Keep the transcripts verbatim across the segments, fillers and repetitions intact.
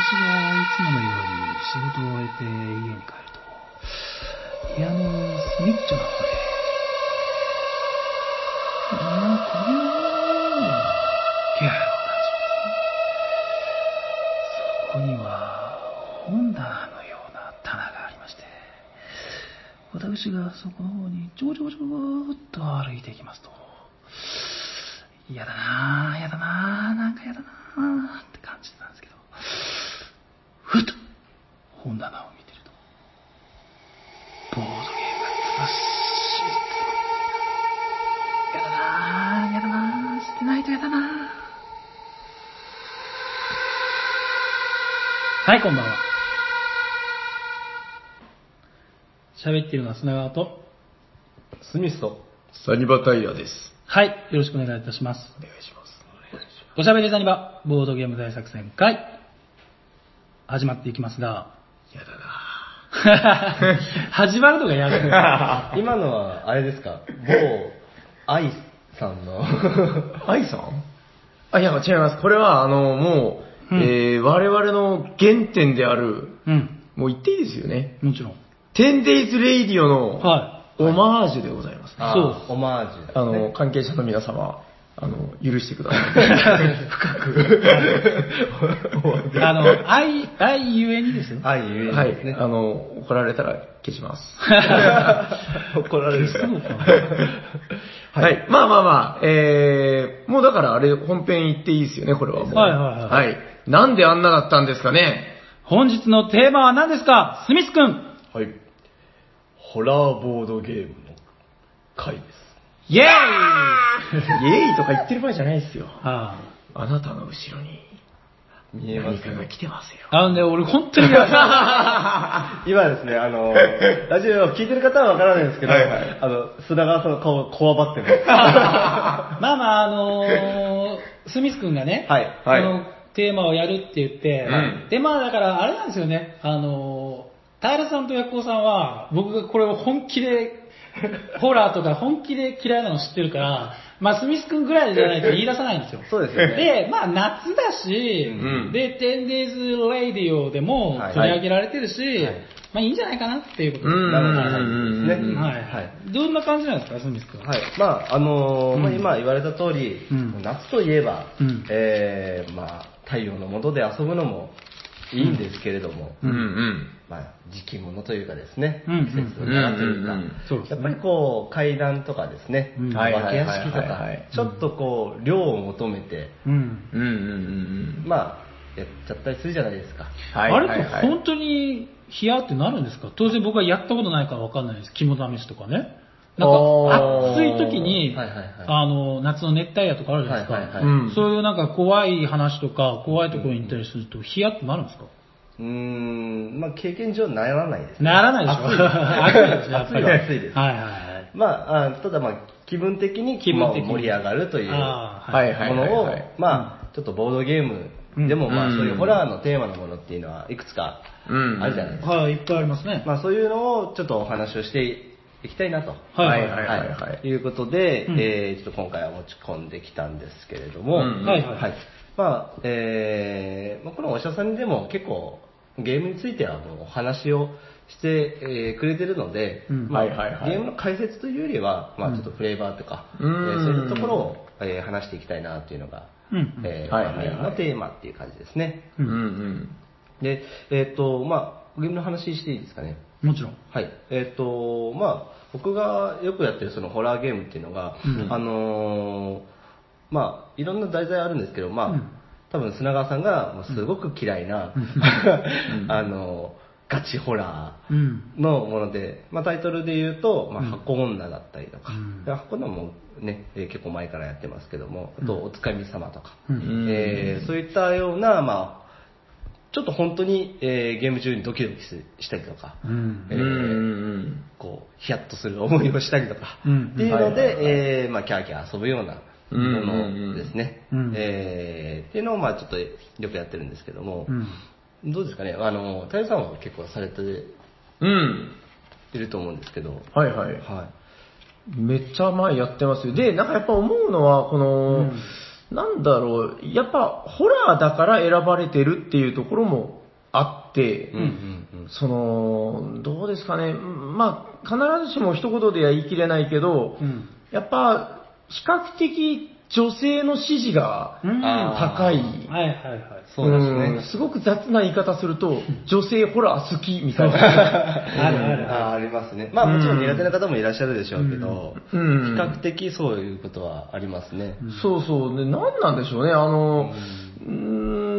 がいつものように仕事を終えて家に帰ると、部屋の隅っちょの方で、なんかこれは気配を感じます。そこには本棚のような棚がありまして、私がそこの方にちょこちょこちょこっと歩いていきますと、嫌だなぁ、嫌だなぁ、なんか嫌だなぁって感じてたんですけど、ふと本棚を見てると、ボードゲームがずらっしりと、嫌だなぁ、嫌だなぁ、捨てないと嫌だなぁ。はい、こんばんは。喋っているのは砂川とスミスとサニバタイヤです。 はい、よろしくお願いいたします。 お願いします。 おしゃべりサニバボードゲーム大作戦会始まっていきますが、 やだな始まるのが嫌だ。 今のはあれですか、某愛さんの愛さんあ、いや違います。これはあのもう、 うんえー、我々の原点である、 うん、 もう言っていいですよね。 もちろん。 テンデイズレイディオのはオマージュでございます、ね。 あそうオマージュですね。 あの関係者の皆様、あの許してください。深く。 あの愛愛ゆえにですよ。 愛ゆえはいにですね。 あの怒られたら消します。 怒られるんですか。 そうかな。 はい、まあまあまあ、えー、もうだからあれ本編言っていいですよね、これはもう。 はいはいはいはい。なんであんなだったんですかね。 本日のテーマは何ですか、スミス君。 はい。ホラーボードゲームの回です。 イエーイ。 イエーイとか言ってる場合じゃないですよ。 ああなたの後ろに見えますね何かが来てますよ。 あのね、俺本当に今ですね、あの、ラジオを聞いてる方はわからないんですけど、 はいはいあの、砂川さんの顔がこわばってる。 まあまあ、あのー、スミス君がね、 はいはいこのテーマをやるって言って、 うんで、まあだからあれなんですよね、あのー、平さんと薬子さんは、僕がこれを本気で、ホラーとか本気で嫌いなの知ってるから、まあスミス君ぐらいじゃないと言い出さないんですよ。 そうですよね。 で、まあ夏だし、 うんで、テンデイズ・レイディオでもはい取り上げられてるし、 はいまあいいんじゃないかなっていうことで。 うんなるほどうんうんですね。 はい、 はい。 どんな感じなんですか、スミス君は。 はい。まあ、あのーうんまあ、今言われた通り、 うん夏といえば、 うんえー、まあ、太陽の下で遊ぶのもいいんですけれども、 うんうん。 まあ、時期物というかですね、 うん季節の柄というか、 うんうんうんそうですねやっぱりこう、階段とかですね、 うんお化け屋敷とはいはいはいはいか、ちょっとこう、量を求めて、 うん。 うんうんうんまあ、やっちゃったりするじゃないですか。 うん。はいあれはいはい。 って本当にヒヤってなるんですか？当然僕はやったことないからわかんないです。肝試しとかね。なんかあー暑い時に、 はいはいはいあの、夏の熱帯夜とかあるじゃないですか。 はいはいはいうんそういうなんか怖い話とか怖いところに行ったりするとヒヤってなるんですか？ うーん、まあ、経験上ならないですね。 ならないでしょ。 暑いです暑いですやっぱり暑いは暑いです。 はいはいはい。 まあ、あただまあ、気分的に気分的にまあ盛り上がるというもあーはいはいのをはいはい、 まあ、ちょっとボードゲームでも、まあ、 うんそういうホラーのテーマのものっていうのはいくつかうんあるじゃないですか。 はい、いっぱいありますね。 まあ、そういうのをちょっとお話をしていきたいなと。 はいはいはいはいはい。 いうことで、 うんえーちょっと今回は持ち込んできたんですけれども、 うんはいはいまあ、えーまあ、このお医者さんでも結構ゲームについてはもうお話をして、えーくれてるので、 うんまあはいはいはいゲームの解説というよりは、まあ、ちょっとフレーバーとか、 うんえーそういったところを、えー話していきたいなというのが、 うんえーはいはいはいメインのテーマっていう感じですね。 ううんんうん。 で、えっ、と、まあ、ゲームの話していいですかね。 もちろん。 はい。えっ、と、まあ、僕がよくやってるそのホラーゲームっていうのが、 うんあのーまあ、いろんな題材あるんですけど、まあ、 うん多分砂川さんがもうすごく嫌いな、 うんあのーガチホラーうん。 のもので、まあ、タイトルで言うと、まあ、 うん箱女だったりとか、 うんで箱女もね、えー結構前からやってますけども、あと、おつかみ様とか、 うんえーそういったような、まあ、ちょっと本当に、えーゲーム中にドキドキしたりとか、 うんえーうんうんこう、ヒヤッとする思いをしたりとか、 うんっていうのはいはいはいで、えーまあ、キャーキャー遊ぶようなものですね。 うんえーっていうのを、まあ、ちょっとよくやってるんですけども、 うん。 どうですかね、あの、太陽さんは結構されてうん。 いると思うんですけど、 はいはい。 はめっちゃ前やってますよ。で、なんかやっぱ思うのは、この、 うんなんだろう、やっぱホラーだから選ばれてるっていうところもあって、 うんうんうん、 その、どうですかね、まあ、必ずしも一言では言い切れないけど、うん、やっぱ、比較的女性の支持が高い。 うん、はいはいはい。 そうですね、 うん。すごく雑な言い方すると、女性ホラー好きみたいな。 あるあるあ。ありますね。まあもちろん苦手な方もいらっしゃるでしょうけど、うんうん、比較的そういうことはありますね。 うん、そうそう。で、何なんでしょうね。あの、うん、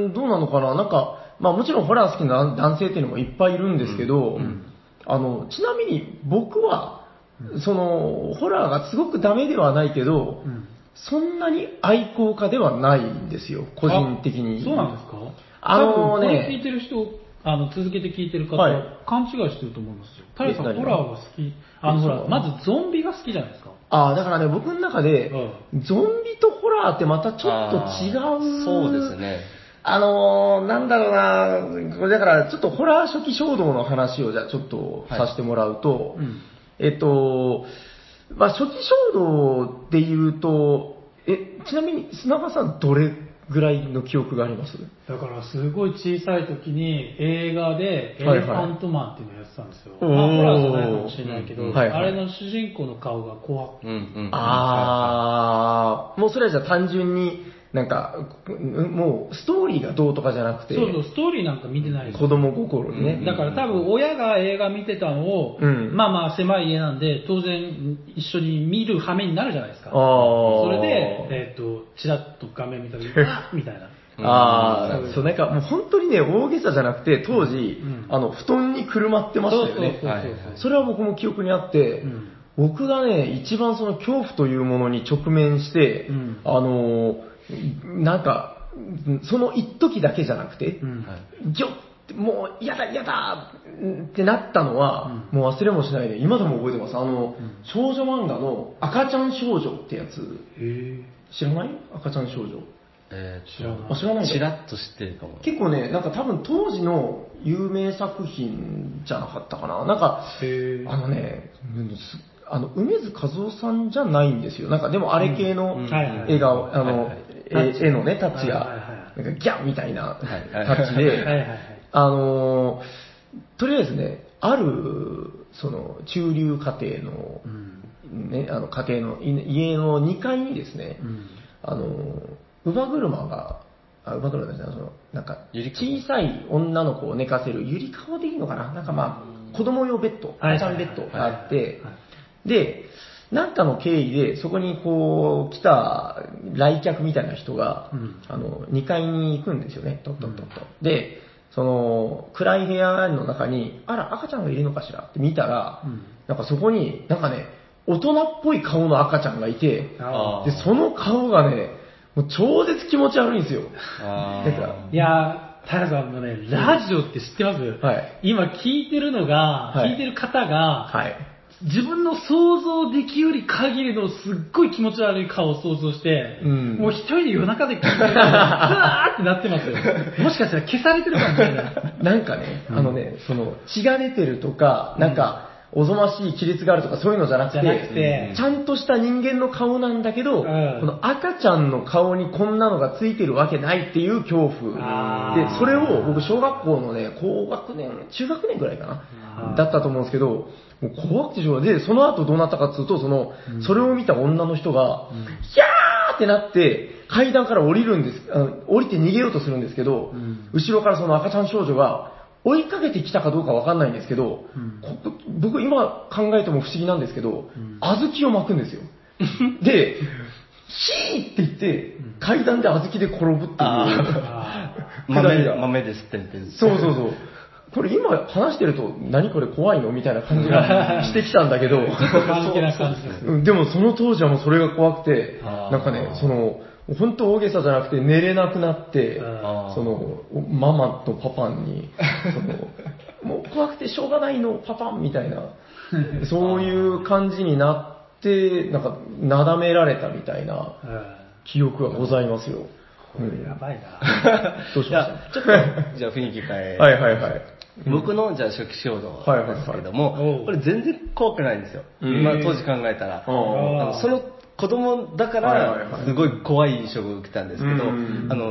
んどうなのかな。なんか、まあもちろんホラー好きな男性っていうのもいっぱいいるんですけど、うんうん、あの、ちなみに僕は、その、ホラーがすごくダメではないけど、うん、そんなに愛好家ではないんですよ、個人的に。 そうなんですか？ あのね、 これ聞いてる人、あの、続けて聞いてる方、はい、勘違いしてると思いますよ。タレさん、ホラーが好き。あの、ほら、まずゾンビが好きじゃないですか。 ああ、だからね、僕の中で、うん、ゾンビとホラーってまたちょっと違う。 そうですね。 あのー、なんだろうな、これだからちょっとホラー初期衝動の話をじゃあちょっとさせてもらうと、はい、うん、えっと、まあ初期衝動で言うと、え、ちなみに砂川さんどれぐらいの記憶があります？ だからすごい小さい時に映画でエレファントマンっていうのをやってたんですよ。はいはい、まあホラーじゃないかもしれないけど、うんはいはい、あれの主人公の顔が怖くて。うんうん、 ああ、もうそれはじゃあ単純になんか、もう、ストーリーがどうとかじゃなくて。 そうそう、ストーリーなんか見てないです。 子供心にね、 うん。だから多分、親が映画見てたのを、うん、まあまあ狭い家なんで、当然一緒に見る羽目になるじゃないですか。あそれで、えっ、ー、と、ちらっと画面見た時に、あみたいな。 ああ、そう、なんかもう本当にね、大げさじゃなくて、当時、うん、あの、布団にくるまってましたよね。そうそうそうそう。それは僕も記憶にあって、うん、僕がね、一番その恐怖というものに直面して、うん、あの、なんか、その一時だけじゃなくて、うん、ギョッもう嫌だ嫌だってなったのは、うん、もう忘れもしないで、今でも覚えてます。あの、うん、少女漫画の赤ちゃん少女ってやつ。へ知らない？赤ちゃん少女。 えー、知らない。 あ、知らない。 チラッと知ってるかも。 結構ね、なんか多分当時の有名作品じゃなかったかな。なんか、あのね、あの、梅津和夫さんじゃないんですよ。なんかでもあれ系の映画を、あの、絵のね、タッチが、なんかギャンみたいなタッチで、あの、とりあえずね、ある、その、中流家庭の、ね、あの、家庭の、家のにかいにですね、あの、乳母車が、あ、乳母車ですね、その、なんか、小さい女の子を寝かせる、ゆりかごでいいのかななんかまあ、子供用ベッド、赤ちゃんベッドがあって、で、なんかの経緯で、そこにこう、来た来客みたいな人が、うん、あの、にかいに行くんですよね、とっとっとっと。うん、で、その、暗い部屋の中に、あら、赤ちゃんがいるのかしらって見たら、うん、なんかそこに、なんかね、大人っぽい顔の赤ちゃんがいて、で、その顔がね、もう超絶気持ち悪いんですよ。 なんかいやー、平さんのね、ラジオって知ってます？はい、今聞いてるのが、はい、聞いてる方が、はい、自分の想像できうり限りのすっごい気持ち悪い顔を想像して、うん、もう一人で夜中で聞いてるのが、うわーってなってますよ。もしかしたら消されてるかもしれない。 なんかね、あのね、その、血が出てるとか、なんか、おぞましい亀裂があるとかそういうのじゃなくて、なくてちゃんとした人間の顔なんだけど、うん、この赤ちゃんの顔にこんなのがついてるわけないっていう恐怖。で、それを僕小学校のね、高学年、中学年ぐらいかな、だったと思うんですけど、もう怖くてしょうがない。で、その後どうなったかっていうと、その、うん、それを見た女の人が、うん、ヒャーってなって、階段から降りるんです、あの降りて逃げようとするんですけど、うん、後ろからその赤ちゃん少女が、追いかけてきたかどうかわかんないんですけど、うん、僕今考えても不思議なんですけど、うん、小豆を巻くんですよ。で、シーって言って、階段で小豆で転ぶっていう。 豆が。豆ですってんてん。 そうそうそう。これ今話してると、何これ怖いのみたいな感じがしてきたんだけど、でもその当時はもうそれが怖くて、なんかね、その、本当大げさじゃなくて寝れなくなって、その、ママとパパに、その、もう怖くてしょうがないの、パパンみたいな、そういう感じになって、なんか、なだめられたみたいな記憶がございますよ。 これやばいな。 どうしました？ ちょっと、じゃあ雰囲気変え。 はいはいはい。 僕のじゃあ初期衝動ですけれども、これ全然怖くないんですよ。今当時考えたら。あのその子供だからすごい怖い印象を受けたんですけど、あの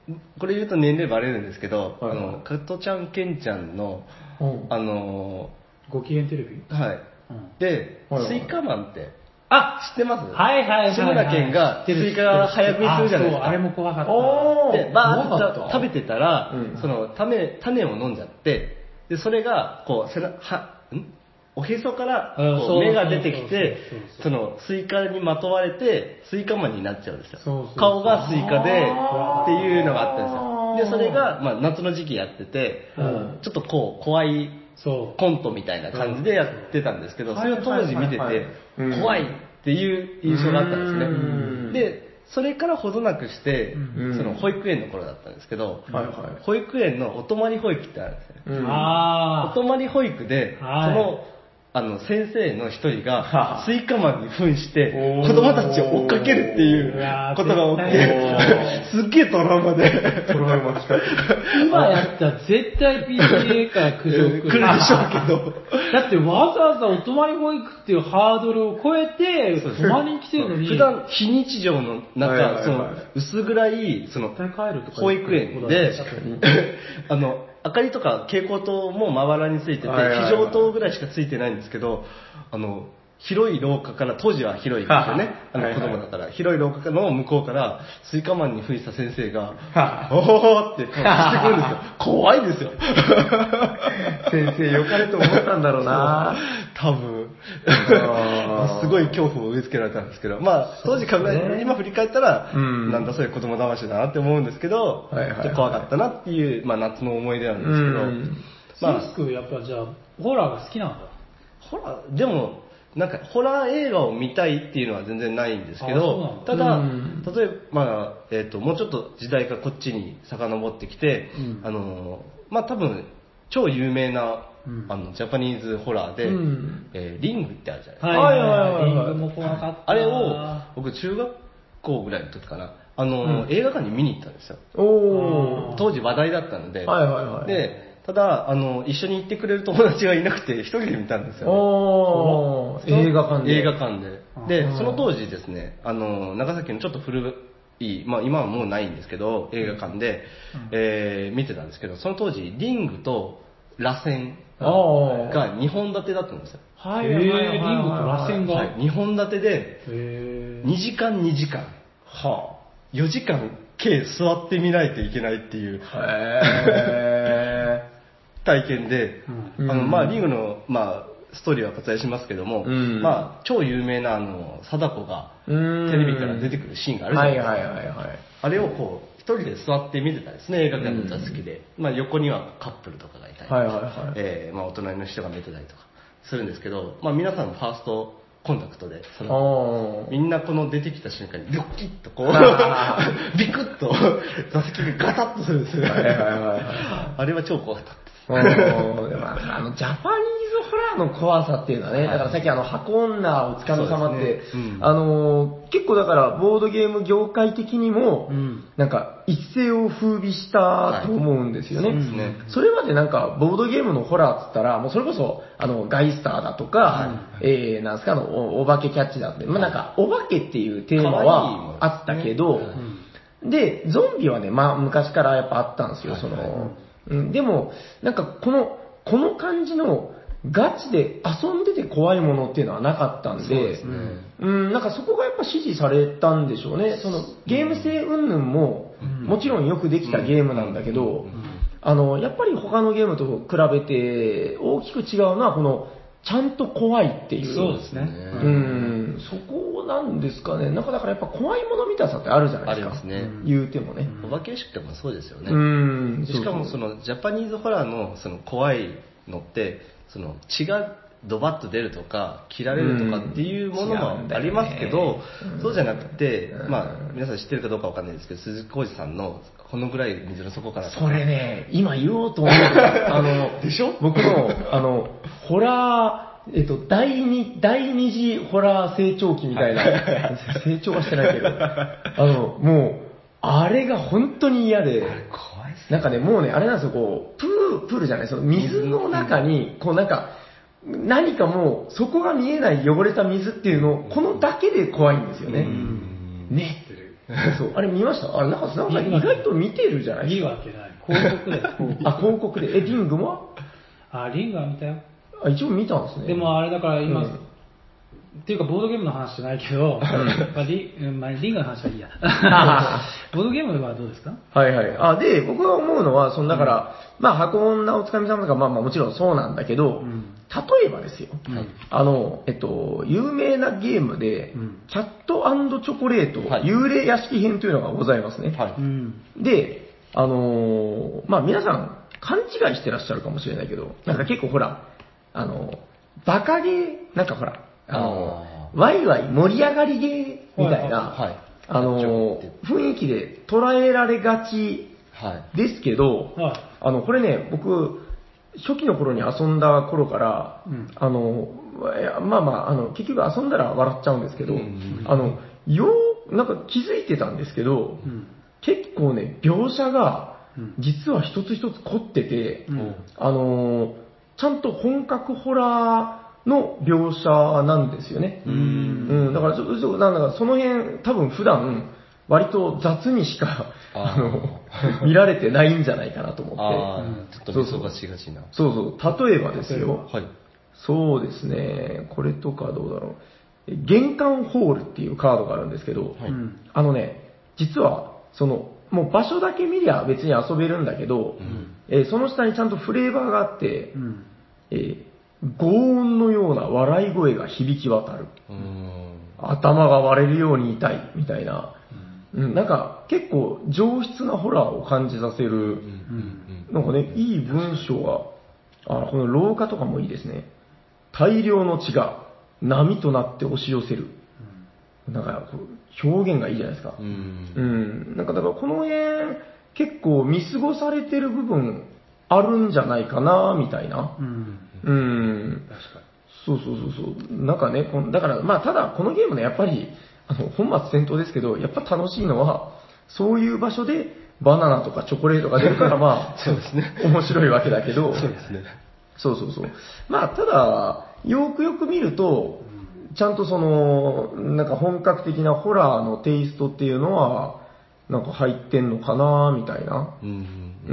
これ言うと年齢バレるんですけど、 はいはいあの、加トちゃん、ケンちゃんの、 うんあのご機嫌テレビー、はい。 うんで、 はいはいスイカマンって、 あ知ってますはいはいはいはい。 志村けんがスイカが早食いするじゃないですか。 あそう、あれも怖かった。 おーで、バー怖かったッと食べてたら、 うんその種、種を飲んじゃって、で、それが、こう、背中、は、んおへそからうんそうこう目が出てきてそうそうそうそ、 そうのスイカにまとわれて、スイカマンになっちゃうんですよ。 そうそうそう顔がスイカで、 あーっていうのがあったんですよ。で、それが、まあ、夏の時期やってて、 うんちょっとこう、怖いそう。 コントみたいな感じでやってたんですけど、 うんそれを当時見てはいはいはいうんて、怖いっていう印象があったんですうんね。で、それからほどなくしてう、 んその保育園の頃だったんですけど、 はいはい保育園のお泊まり保育ってあるんですね。 うんあお泊まり保育で、そはいの、あの、先生の一人はがあ、 スイカマンに扮しておー、 子供たちを追っかけるっていうことが起きて、すっげえトラウマで、 トラウマ来た。 今やったら絶対 ピーティーエー から苦情来る。 来るでしょうけど、 だってわざわざお泊まり保育っていうハードルを超えて、泊まりに来てるのに、 普段非日常の中、 はいはいはいその薄暗い、その、 絶対帰るとか保育園で確かに、 あの、明かりとか蛍光灯もまばらについてて、 はいはいはい非常灯ぐらいしかついてないんですけど、あの、広い廊下から、当時は広いですよね。あのはいはい子供だから、広い廊下の向こうから、スイカマンに吹いた先生が、 はおーってこうしてくるんですよ。怖いですよ。 先生良かれと思ったんだろうな。 多分あーすごい恐怖を植え付けられたんですけど、まあ、当時考え、 そうですね今振り返ったら、 うんなんだそれ子供騙しだなって思うんですけど、 はいはいはいちょっと怖かったなっていう、まあ、夏の思い出なんですけど、 うんまあセンス君やっぱじゃあ、ホラーが好きなんだ。 ホラー、でも、なんか、ホラー映画を見たいっていうのは全然ないんですけあど、 そうただ、 うん例えば、まあ、えっ、と、もうちょっと時代がこっちに遡ってきて、 うんあの、まあ、多分、超有名な、 うんあの、ジャパニーズホラーで、 うんえーリングってあるじゃないですか。 はいはいはいはいはいはい。リングも怖かった。 あれを、僕、中学校ぐらいの時かな、あの、 うん映画館に見に行ったんですよ。 おー。 当時話題だったので、 はいはいはいで、ただ、あの、一緒に行ってくれる友達がいなくて、一人で見たんですよ、ね。 おー。映画館で。 映画館で。でう、んその当時ですね、あの、長崎のちょっと古い、まあ今はもうないんですけど、映画館で、えー見てたんですけど、その当時、リングと螺旋あー。 がにほん立てだったんですよ。 はいはいはいはい。リングと螺旋が。 はい、にほん立てで、 へーにじかんにじかん、 はよじかん計座ってみないといけないっていうあ。へ体験で、 うんあの、まあ、リングの、まあ、ストーリーは割愛しますけども、 うんまあ、超有名な、あの、貞子が、 ー。うんテレビから出てくるシーンがあるじゃないですか。 はいはいはいはい。 あれをこう、一人で座って見てたんですね、映画館の座席で。まあ、横にはカップルとかがいたり、 はいはいはいえーまあ、お隣の人が見てたりとかするんですけど、まあ、皆さんファーストコンタクトで、その、 あみんなこの出てきた瞬間に、ビョッキッとこうあ、 ビクッと座席がガタッとするんですよ。 はいはいはいはいあれは超怖かった。 おーでもあの、ジャパニーズホラーの怖さっていうのはね、だからさっきあの、箱女お疲れ様って、 そうですねうんあの、結構だから、ボードゲーム業界的にも、 うんなんか、一世を風靡したと思うんですよね。 はいそうですねそれまでなんか、ボードゲームのホラーっつったら、もうそれこそ、あの、ガイスターだとか、えー、なんですか、あの、おお化けキャッチだって、まあなんか、お化けっていうテーマ可愛いものですねはあったけど、で、ゾンビはね、まあ昔からやっぱあったんですよ、その、うん、でも、なんかこの、この感じの、ガチで遊んでて怖いものっていうのはなかったんで、 そうですねうん、なんかそこがやっぱ支持されたんでしょうね。そのゲーム性云々も、もちろんよくできたゲームなんだけど、あの、やっぱり他のゲームと比べて大きく違うのは、この、ちゃんと怖いっていう。 そうですね。 うん、そこなんですかね。なんかだからやっぱ怖いもの見たさってあるじゃないですか。 ありますね言うてもね。 お化け屋敷とかもそうですよね。 うん。 しかもそのジャパニーズホラーのその怖いのってその血がドバッと出るとか切られるとかっていうものもありますけど、 うんそうじゃなくて、 うんまあ皆さん知ってるかどうかわかんないですけど、鈴木浩二さんのこのぐらい水の底からとかそれね、今言おうと思った。あの、 でしょ僕の、あの、ホラー、えっと、第二、第二次ホラー成長期みたいな、成長はしてないけど、あの、もう、あれが本当に嫌で、 怖いっすなんかね、もうね、あれなんですよ、こう、プール、プールじゃない、その水の中に、こうなんか、何かもう、底が見えない汚れた水っていうの、このだけで怖いんですよね。ね。 そう、あれ見ました？あれ、なんか、なんか意外と見てるじゃないですか。 見るわけない。広告だよ、広告。 あ、広告で。え、リングも？ あ、リングは見たよ。 あ、一応見たんですね。 でもあれだから今、 うん、 っていうかボードゲームの話じゃないけど、まあリまあ、リングの話はいいや。ボードゲームはどうですか？ はいはい。あ、で、僕が思うのは、そのだから、うん、まあ、箱女おつかみさんとか、まあまあもちろんそうなんだけど、うん、例えばですよ、うん、あの、えっと、有名なゲームで、うん、キャット&チョコレート、はい、幽霊屋敷編というのがございますね。はい、で、あのー、まあ皆さん、勘違いしてらっしゃるかもしれないけど、なんか結構ほら、あの、バカゲー、なんかほら、あの、ワイワイ盛り上がりゲーみたいな、はい、あの、雰囲気で捉えられがちですけど、はい、あの、これね、僕、初期の頃に遊んだ頃から、うん、あの、まあまあ、あの、結局遊んだら笑っちゃうんですけど、うんうんうん、あの、よう、なんか気づいてたんですけど、うん、結構ね、描写が、実は一つ一つ凝ってて、うん、あの、ちゃんと本格ホラーの描写なんですよね。うんうん、だからちょっと、なんだかその辺、多分普段、割と雑にしか、あの、見られてないんじゃないかなと思って。 あちょっと見逃しがちな。 そうそう、例えばですよ。はい。そうですね、これとかどうだろう。玄関ホールっていうカードがあるんですけど、はい、あのね、実は、その、もう場所だけ見りゃ別に遊べるんだけど、うん、えー、その下にちゃんとフレーバーがあって、うん、えー、轟音のような笑い声が響き渡る。うん、頭が割れるように痛いみたいな、うん、なんか結構上質なホラーを感じさせる、うん、なんかね、いい文章が、あ、この廊下とかもいいですね。大量の血が波となって押し寄せる。なんか表現がいいじゃないですか。うん。うん。なんかだからこの辺結構見過ごされてる部分あるんじゃないかなみたいな。うん。うん。確かに。そうそうそうそう。なんかね、だからまあただこのゲームねやっぱりあの本末転倒ですけどやっぱ楽しいのはそういう場所でバナナとかチョコレートが出るからまあそうですね。 面白いわけだけど。 そうですね。 そうそうそう。まあただよくよく見ると。ちゃんとその、なんか本格的なホラーのテイストっていうのは、なんか入ってんのかなみたいな。うん。うん。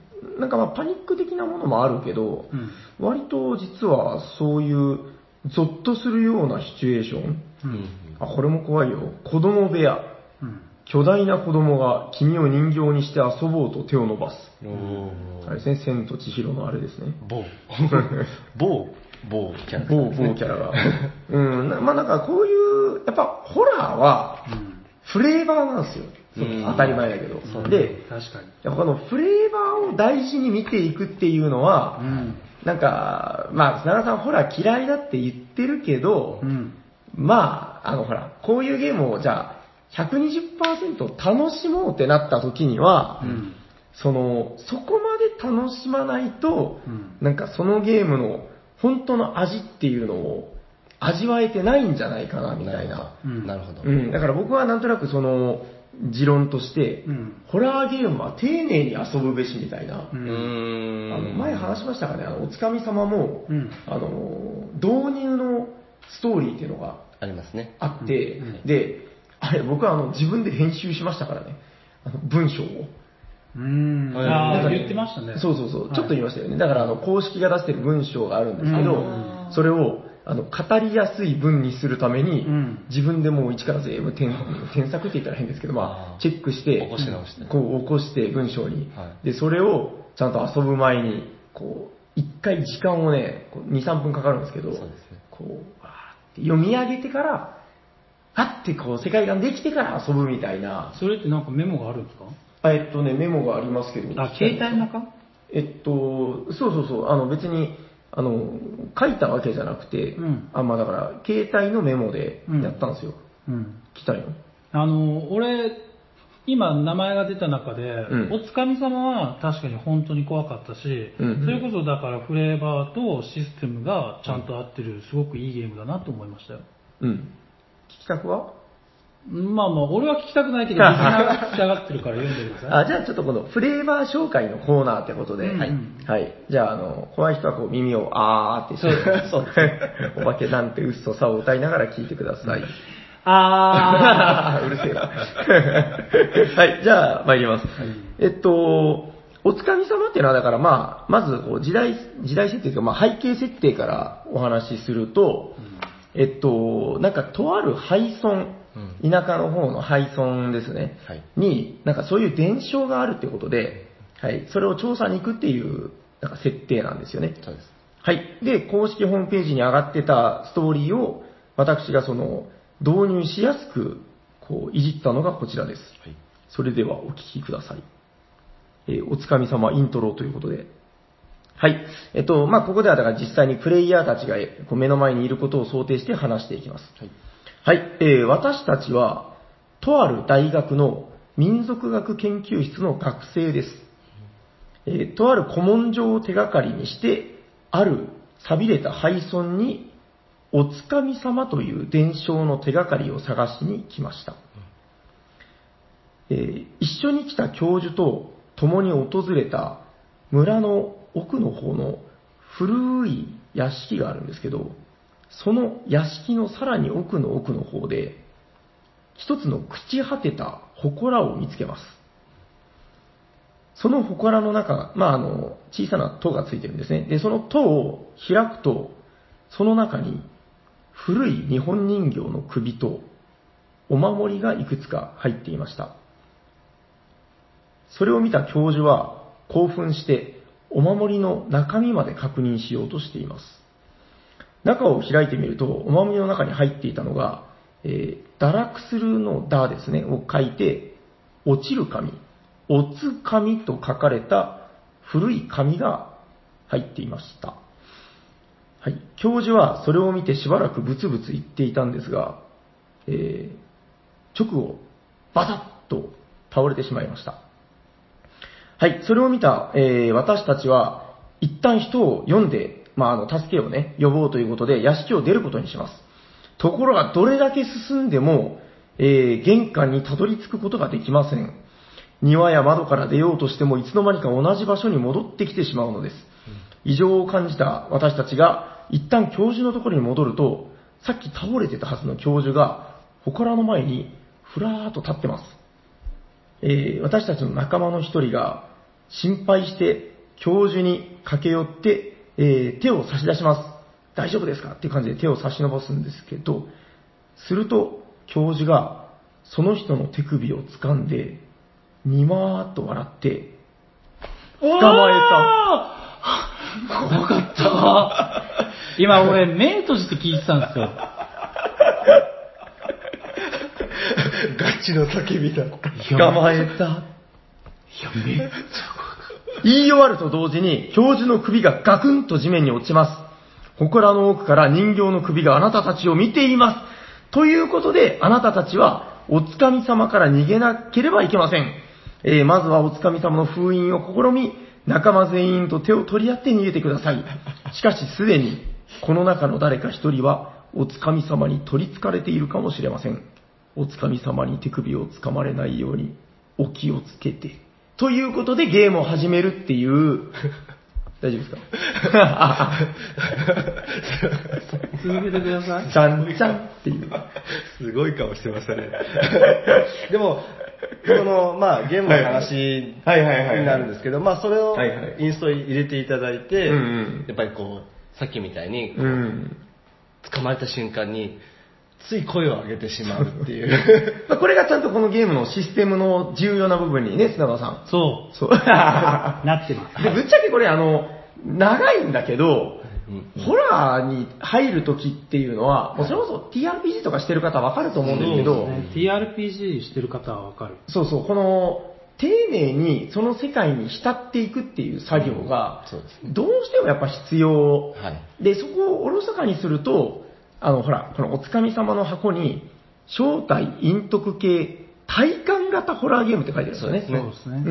なんかまあパニック的なものもあるけど、うん、割と実はそういうゾッとするようなシチュエーション。うん、あ、これも怖いよ。子供部屋。うん、巨大な子供が君を人形にして遊ぼうと手を伸ばす。あれですね、千と千尋のあれですね。 某。某。某キャラ、 ね、某某キャラが。うん。まあなんかこういう、やっぱホラーは、フレーバーなんですよ。うん、当たり前だけど。うん、で、確かに。やっぱこのフレーバーを大事に見ていくっていうのは、うん、なんか、まあ、砂川さんホラー嫌いだって言ってるけど、うん、まあ、あのほら、こういうゲームをじゃあ、ひゃくにじゅっパーセント 楽しもうってなった時には、うん、その、そこまで楽しまないと、うん、なんかそのゲームの本当の味っていうのを味わえてないんじゃないかなみたいな。 なるほど。 うん。だから僕はなんとなくその持論として、うん、ホラーゲームは丁寧に遊ぶべしみたいな。うん、あの前話しましたかね、あのおつかみ様も、うん、あの導入のストーリーっていうのがありますね。 あって、うん、で、あれ僕はあの自分で編集しましたからね、あの文章を。 うーん、ああ、言ってましたね。 そうそうそう、ちょっと言いましたよね。だから、あの、公式が出してる文章があるんですけど、それを、あの、語りやすい文にするために、うん、自分でもう一から全部添添削って言ったら変ですけど、まあ、チェックして、 起こし直して、 こう起こして文章に、はい、で、それをちゃんと遊ぶ前に、こう、一回時間をね、に、さんぷんかかるんですけど、そうですね、こう、わーって読み上げてから、あってこう、世界観できてから遊ぶみたいな。 それってなんかメモがあるんですか？ えっとね、メモがありますけど。 あ、携帯の中？ えっと、そうそうそう、あの別に、あの、書いたわけじゃなくて、うん、あ、まあだから、携帯のメモでやったんですよ。うん。来たよ。 あの、俺、今名前が出た中で、うん、おつかみ様は確かに本当に怖かったし、うんうん、それこそだからフレーバーとシステムがちゃんと合ってる、すごくいいゲームだなと思いましたよ。 うん。聞きたくは？ まあまあ、俺は聞きたくないけど、リスナーが聞きたがってるから読んでください。 あ、じゃあちょっとこのフレーバー紹介のコーナーってことで、うん、はい。はい。じゃあ、あの、怖い人はこう耳をあーってして、そうですね。お化けなんて嘘さを歌いながら聞いてください。 あー。うるせえな。はい、じゃあ参ります。はい、えっと、おつかみ様っていうのは、だからまあ、まずこう時代、時代設定というか、まあ背景設定からお話しすると、うん、えっと、なんかとある廃村、田舎の方の廃村ですね、はい、に、なんかそういう伝承があるってことで、はい、それを調査に行くっていう、なんか設定なんですよね。 そうです。 はい。で、公式ホームページに上がってたストーリーを、私がその、導入しやすく、こう、いじったのがこちらです。はい、それではお聞きください。えー、おつかみ様イントロということで。はい。えっと、まあ、ここではだから実際にプレイヤーたちがこう目の前にいることを想定して話していきます。はい。はい。えー、私たちは、とある大学の民族学研究室の学生です。えー、とある古文書を手がかりにして、ある寂れた廃村に、おつかみ様という伝承の手がかりを探しに来ました。えー、一緒に来た教授と共に訪れた村の奥の方の古い屋敷があるんですけど、その屋敷のさらに奥の奥の方で、一つの朽ち果てた祠を見つけます。その祠の中、まあ、あの、小さな塔がついてるんですね。で、その塔を開くと、その中に古い日本人形の首とお守りがいくつか入っていました。それを見た教授は興奮してお守りの中身まで確認しようとしています。中を開いてみると、お守りの中に入っていたのが、えー、堕落するの堕ですね、を書いて、落ちる紙、おつ紙と書かれた古い紙が入っていました。はい。教授はそれを見てしばらくブツブツ言っていたんですが、えー、直後、バタッと倒れてしまいました。はい。それを見た、えー、私たちは、一旦人を呼んで、まあ、あの、助けをね、呼ぼうということで、屋敷を出ることにします。ところが、どれだけ進んでも、えー、玄関にたどり着くことができません。庭や窓から出ようとしても、いつの間にか同じ場所に戻ってきてしまうのです。異常を感じた私たちが、一旦教授のところに戻ると、さっき倒れてたはずの教授が、祠の前に、ふらーっと立ってます。えー、私たちの仲間の一人が、心配して、教授に駆け寄って、えー、手を差し出します。大丈夫ですかっていう感じで手を差し伸ばすんですけど、すると、教授が、その人の手首を掴んで、にまーっと笑って、捕まえた。怖かった。今俺、目閉じて聞いてたんですよ。 ガチの叫びだった。 捕まえた。いや、めっちゃ怖かった。 言い終わると同時に、教授の首がガクンと地面に落ちます。祠の奥から人形の首があなたたちを見ています。ということで、あなたたちは、おつかみ様から逃げなければいけません。えー、まずはおつかみ様の封印を試み、仲間全員と手を取り合って逃げてください。しかしすでに、この中の誰か一人は、おつかみ様に取り憑かれているかもしれません。おつかみ様に手首を掴まれないように、お気をつけて。ということでゲームを始めるっていう、大丈夫ですか？ 続けてください。 ちゃんちゃんっていう。 すごい顔してましたね。でも、その、まあ、ゲームの話になるんですけど、まあ、それをインスト入れていただいて、やっぱりこう、さっきみたいに、うん、捕まえた瞬間に、つい声を上げてしまうっていう。 これがちゃんとこのゲームのシステムの重要な部分にね、砂川さん。 そう。 そう。 なってます。 で、ぶっちゃけこれあの、長いんだけど、うん、ホラーに入るときっていうのは、もうそれこそ ティーアールピージー とかしてる方はわかると思うんですけど、そうですね、 ティーアールピージー してる方はわかる。 そうそう、この、丁寧にその世界に浸っていくっていう作業が、どうしてもやっぱ必要。はい、で、そこをおろそかにすると、あの、ほら、このおつかみ様の箱に、正体陰徳系体感型ホラーゲームって書いてあるんですよね。 そうですね。 うん。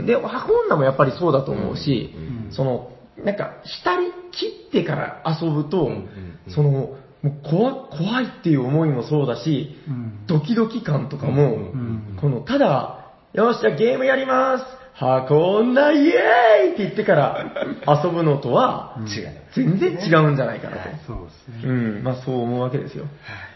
で、箱女もやっぱりそうだと思うし、うんうん、その、なんか、下に切ってから遊ぶと、うんうんうん、その、もう怖、怖いっていう思いもそうだし、うん、ドキドキ感とかも、うんうんうん、この、ただ、よし、じゃあゲームやります。箱女イエーイって言ってから遊ぶのとは、全然違うんじゃないかなと。 そうですね。 うん、まあそう思うわけですよ。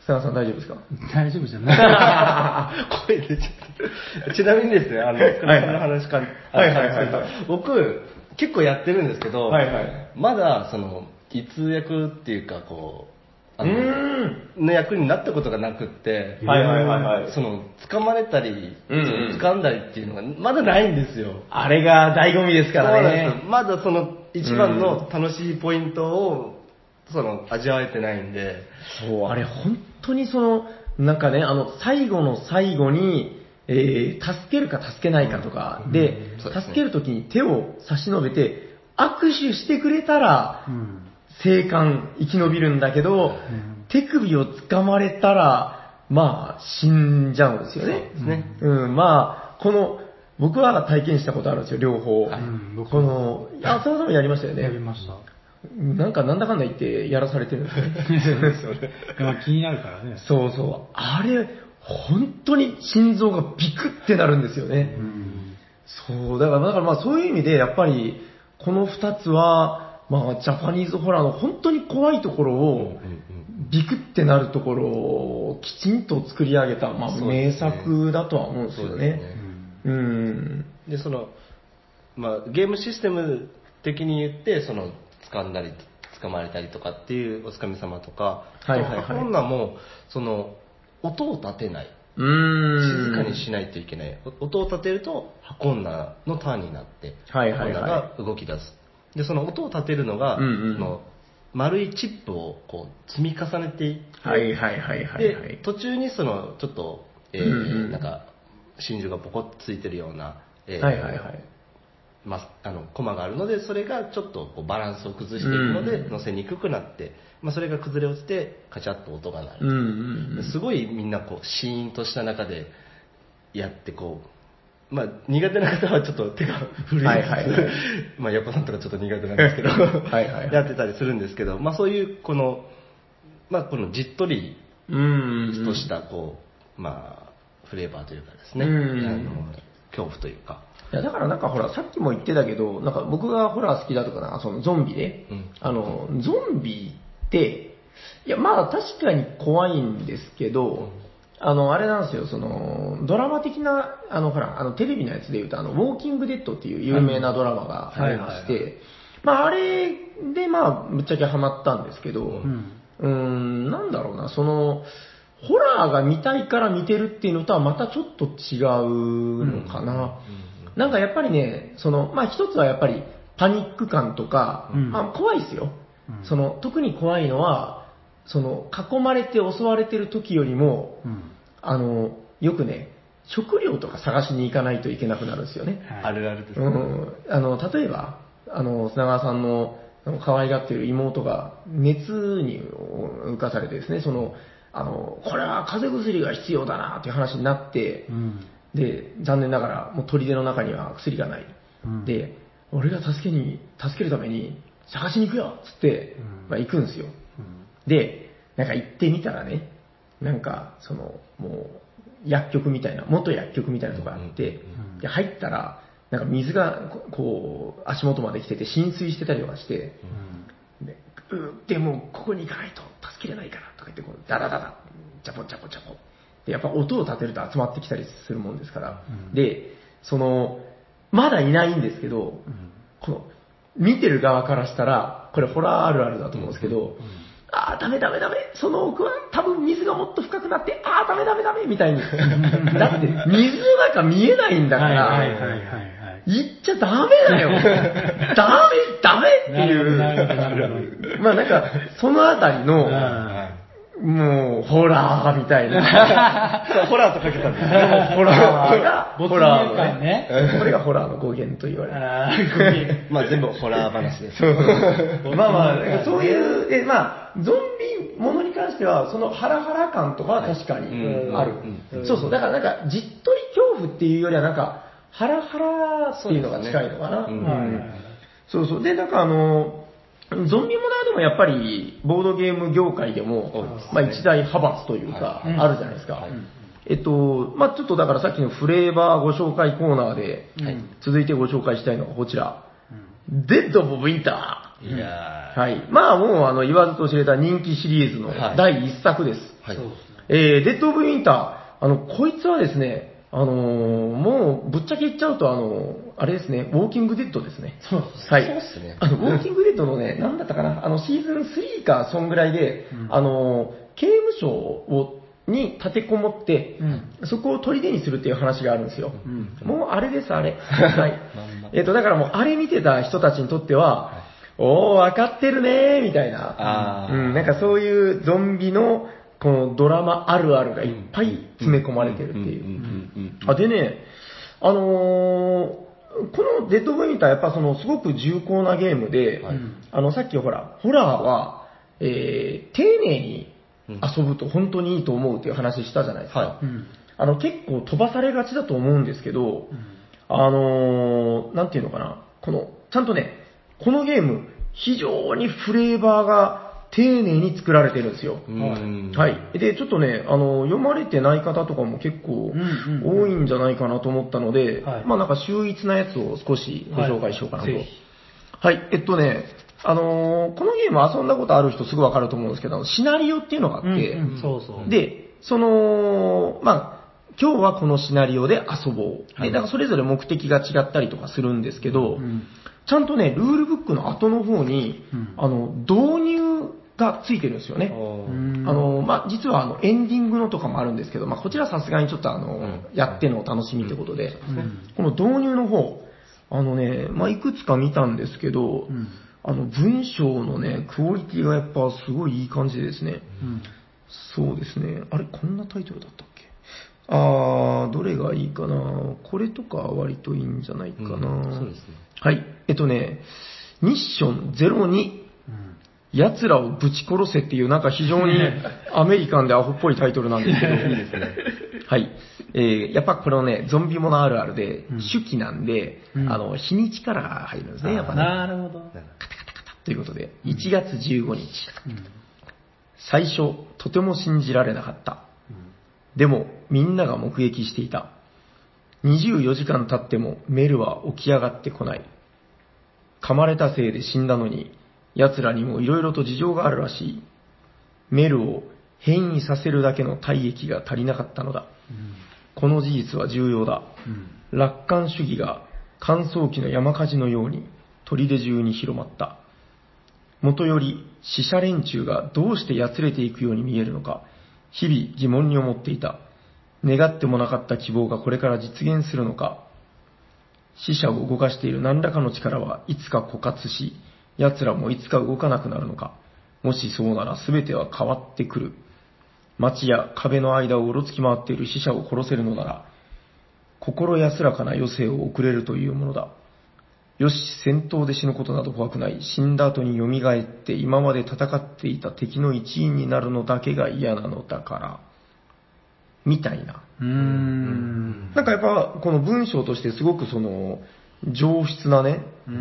菅さん大丈夫ですか？ 大丈夫じゃない。 声出ちゃった。ちなみにですね、あの、菅さんの話から、はいはいはいはい。僕、結構やってるんですけど、はいはい、まだ、その、いつ役っていうか、こう、あの、の役になったことがなくって、はいはいはいはい。その、掴まれたり、うんうん、掴んだりっていうのがまだないんですよ。 あれが醍醐味ですからね。そうなんです。 まだその、一番の楽しいポイントを、その、味わえてないんで。 そう、あれ本当にその、なんかね、あの、最後の最後に、えー、助けるか助けないかとか、うん、で、うん、助けるときに手を差し伸べて、握手してくれたら、うん生還、生き延びるんだけど、うん、手首を掴まれたら、まあ、死んじゃうんですよね。そうですね。うん、まあ、この、僕は体験したことあるんですよ、両方。はい、この、あ、そもそもやりましたよね。 やりました。 なんか、なんだかんだ言ってやらされてるんですね。 そうですよね。まあ、気になるからね。 そうそう。あれ、本当に心臓がビクってなるんですよね。うん、そう、だから、だからまあ、そういう意味で、やっぱり、この二つは、まあ、ジャパニーズホラーの本当に怖いところを、ビクってなるところをきちんと作り上げた、まあ、名作だとは思うんですよね。うん。 で、その、まあ、ゲームシステム的に言って、その、掴んだり、掴まれたりとかっていうおつかみ様とか、はいはいはい。本来も、その、音を立てない。うーん静かにしないといけない。音を立てると、運んだのターンになって、はいはいはい、運んだが動き出す。で、その音を立てるのが、うんうん、その丸いチップをこう積み重ねていって、はいはいはいはい、はい、で、途中にそのちょっと、えーうんうん、なんか真珠がポコッとついてるような、えー、はいはいはい。まあ、あのコマがあるので、それがちょっとこうバランスを崩していくので、乗せにくくなって、まあ、それが崩れ落ちてカチャッと音が鳴る、うんうんうん、すごいみんなこうシーンとした中でやってこうまあ、苦手な方はちょっと手が震えつつ、はいはいはい、まあ、横さんとかちょっと苦手なんですけど、はいはいはい、やってたりするんですけど、まあ、そういう、この、まあ、このじっとりとした、こう、まあ、フレーバーというかですね、あの恐怖というか。 いや、だからなんかほら、さっきも言ってたけど、なんか僕がホラー好きだとかな、そのゾンビで、うん、あの、ゾンビって、いや、まあ確かに怖いんですけど、うんあの、あれなんですよ、その、ドラマ的な、あの、ほら、あの、テレビのやつで言うと、あの、ウォーキングデッドっていう有名なドラマがありまして、まあ、あれで、まあ、ぶっちゃけハマったんですけど、うん、うーん、なんだろうな、その、ホラーが見たいから見てるっていうのとはまたちょっと違うのかな。うん、なんかやっぱりね、その、まあ、一つはやっぱり、パニック感とか、うん、まあ、怖いですよ。うん、その、特に怖いのは、その、囲まれて襲われてる時よりも、うん、あの、よくね、食料とか探しに行かないといけなくなるんですよね。 はい、あるあるですね。 うん。あの、例えば、あの、砂川さんの可愛がっている妹が熱に浮かされてですね、その、あの、これは風邪薬が必要だなっていう話になって、うん、で、残念ながら、もう砦の中には薬がない。うん、で、俺が助けに、助けるために探しに行くよっつって、うん、まあ行くんですよ。で、なんか行ってみたらね、なんか、その、もう、薬局みたいな、元薬局みたいなとこがあって、で、入ったら、なんか水が、こう、足元まで来てて浸水してたりとかして、で、でも、ここに行かないと助けれないから、とか言って、こう、ダダダダ、チャポチャポチャポ。で、やっぱ音を立てると集まってきたりするもんですから、で、その、まだいないんですけど、この、見てる側からしたら、これホラーあるあるだと思うんですけど、あーダメダメダメ、その奥は多分水がもっと深くなって、あーダメダメダメみたいに。だって水の中見えないんだから、言っちゃダメだよ。ダメ、ダメっていう。まあなんか、そのあたりの、もう、ホラーみたいな。 ホラーとかけたんですね。ホラーが、ホラーのね。これがホラーの語源と言われる。 まあ全部ホラー話です。 まあまあ、そういう、え、まあ、ゾンビものに関しては、そのハラハラ感とかは確かにある。そうそう。だからなんか、じっとり恐怖っていうよりはなんか、ハラハラっていうのが近いのかな。そうそう。で、なんかあの、ゾンビものでもやっぱり、ボードゲーム業界でも、まあ一大派閥というか、あるじゃないですか。えっと、まあちょっとだからさっきのフレーバーご紹介コーナーで、続いてご紹介したいのがこちら。デッド・オブ・ウィンター。いやはい。まあもうあの言わずと知れた人気シリーズのだいいっさくです。 はい。そうですね。えー、デッド・オブ・ウィンター。あの、こいつはですね、あのー、もう、ぶっちゃけ言っちゃうと、あのー、あれですね、ウォーキングデッドですね。 そうはい。 そうですね。 あの、ウォーキングデッドのね、なんだったかな、あの、シーズンスリーか、そんぐらいで、うん、あのー、刑務所を、に立てこもって、うん、そこを砦にするっていう話があるんですよ。うん、もうあれです、あれ。はい。えっと、だからもう、あれ見てた人たちにとっては、はい、おー、わかってるねー、みたいな。あうん、なんかそういうゾンビの、このドラマあるあるがいっぱい詰め込まれてるっていう。あ、でね、あのー、このデッド・オブ・ウィンターやっぱそのすごく重厚なゲームで、はい、あのさっきほら、ホラーは、えー、丁寧に遊ぶと本当にいいと思うっていう話したじゃないですか。はい、あの結構飛ばされがちだと思うんですけど、うん、あのー、なんていうのかな、この、ちゃんとね、このゲーム、非常にフレーバーが丁寧に作られてるんですよ。はい。で、ちょっとね、あの、読まれてない方とかも結構多いんじゃないかなと思ったので、はい、まあなんか秀逸なやつを少しご紹介しようかなと。はい、はい、えっとね、あのー、このゲーム遊んだことある人すぐわかると思うんですけど、シナリオっていうのがあって、うんうん、そうそうで、その、まあ、今日はこのシナリオで遊ぼう。で、だからそれぞれ目的が違ったりとかするんですけど、うん、ちゃんとね、ルールブックの後の方に、うん、あの、導入がついてるんですよね。あの、まあ、実はあの、エンディングのとかもあるんですけど、まあ、こちらさすがにちょっとあの、うん、やってのお楽しみってことで、うん、この導入の方、あのね、まあ、いくつか見たんですけど、うん、あの、文章のね、クオリティがやっぱすごいいい感じでですね。うん、そうですね。あれ、こんなタイトルだったっけ？あー、どれがいいかな。これとか割といいんじゃないかな。うん、そうですね。はい。えっとね、ミッションゼロに、奴らをぶち殺せっていうなんか非常にアメリカンでアホっぽいタイトルなんですけど。いいですね。はい。えー、やっぱこのね、ゾンビものあるあるで、うん、手記なんで、うん、あの、日にちから入るんですね、やっぱね。 なるほど。カタカタカタということで、いちがつじゅうごにち。うん、最初、とても信じられなかった。うん、でも、みんなが目撃していた。にじゅうよじかん経ってもメルは起き上がってこない。噛まれたせいで死んだのに、奴らにも色々と事情があるらしい。メルを変異させるだけの体液が足りなかったのだ。うん、この事実は重要だ。うん、楽観主義が乾燥機の山火事のように砦中に広まった。もとより死者連中がどうしてやつれていくように見えるのか、日々疑問に思っていた。願ってもなかった希望がこれから実現するのか。死者を動かしている何らかの力はいつか枯渇し、奴らもいつか動かなくなるのか。もしそうなら全ては変わってくる。街や壁の間をうろつき回っている死者を殺せるのなら、心安らかな余生を送れるというものだ。よし、戦闘で死ぬことなど怖くない。死んだ後に蘇って今まで戦っていた敵の一員になるのだけが嫌なのだから。みたいな。うーん。なんかやっぱこの文章としてすごくその上質なね、うん、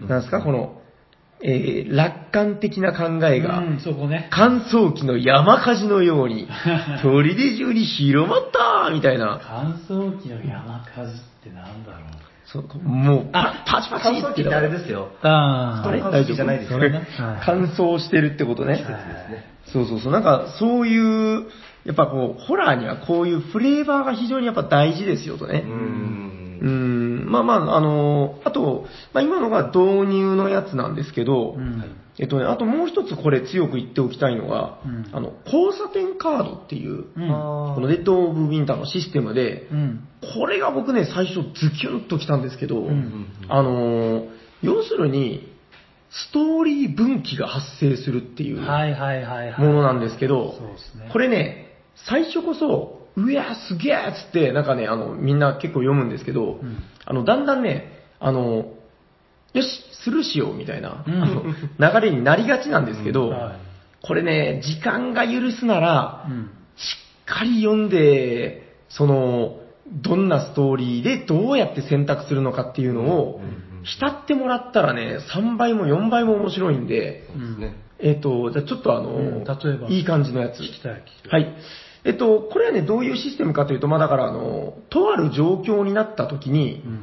なんですかこの、えー、楽観的な考えが、うんそこね、乾燥機の山火事のように砦中に広まったみたいな。 乾燥機の山火事ってなんだろう。 そうもうパパチパチって。 乾燥機ってあれですよ。 ああれ乾燥機じゃないですよね。 乾燥してるってことね。季節ですね。そうそうそう。なんかそういうやっぱこうホラーにはこういうフレーバーが非常にやっぱ大事ですよとね。うーん。うーんまあまああのあと、まあ、今のが導入のやつなんですけど、うん、えっとねあともう一つこれ強く言っておきたいのが、うん、あの交差点カードっていう、うん、このレッドオブウィンターのシステムで、うん、これが僕ね最初ズキュンときたんですけど、うんうんうん、あの要するにストーリー分岐が発生するっていうものなんですけど、これね最初こそうわすげえっつってなんかねあのみんな結構読むんですけど、うん、あのだんだんねあのよしスルーしようみたいな、うん、あの流れになりがちなんですけど、うんはい、これね時間が許すなら、うん、しっかり読んでそのどんなストーリーでどうやって選択するのかっていうのを浸ってもらったらねさんばいもよんばいも面白いんで、そうですね、えっ、ー、とじゃあちょっとあの、うん、例えばいい感じのやつ聞きたい聞きたい。はい。えっと、これはね、どういうシステムかというと、まあだから、あの、とある状況になった時に、うん、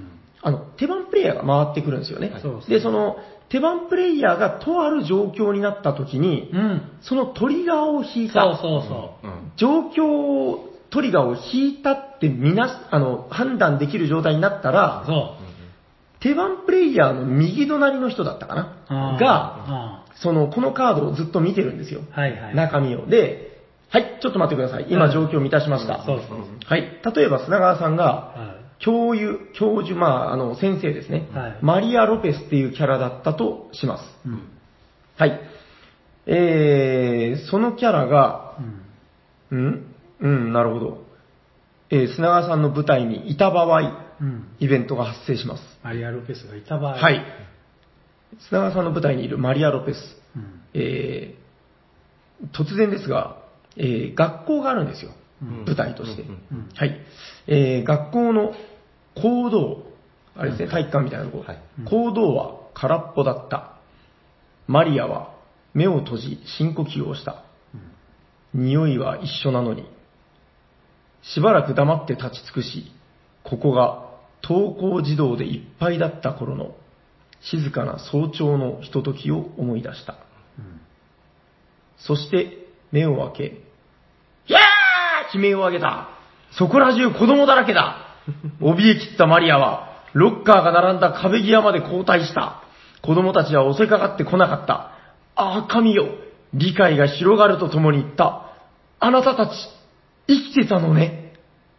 あの、手番プレイヤーが回ってくるんですよね。 はい、 で、その、手番プレイヤーがとある状況になった時に、うん、そのトリガーを引いた。 そうそうそう。 状況、トリガーを引いたってみな、あの、判断できる状態になったら、 そう手番プレイヤーの右隣の人だったかなが、その、このカードをずっと見てるんですよ。 はいはい、 中身を。で、はい、ちょっと待ってください。今状況を満たしました。 そうそうそう。 はい。例えば砂川さんが、はい教諭、教授、まあ、あの、先生ですね、はい。マリア・ロペスっていうキャラだったとします。うん、はい。えー、そのキャラが、うん、うん、うん、なるほど。えー、砂川さんの舞台にいた場合、うん、イベントが発生します。 マリア・ロペスがいた場合。 はい。砂川さんの舞台にいるマリア・ロペス。うん、えー、突然ですが、えー、学校があるんですよ。舞台として。はい。えー、学校の講堂、あれですね、体育館みたいなところ。はい、講堂は空っぽだった。マリアは目を閉じ深呼吸をした。匂いは一緒なのに。しばらく黙って立ち尽くし、ここが登校児童でいっぱいだった頃の静かな早朝のひとときを思い出した。うん、そして目を開け、いやー悲鳴を上げた。そこら中子供だらけだ。怯え切ったマリアは、ロッカーが並んだ壁際まで後退した。子供たちは襲いかかってこなかった。ああ、神よ。理解が広がるとともに言った。あなたたち、生きてたのね。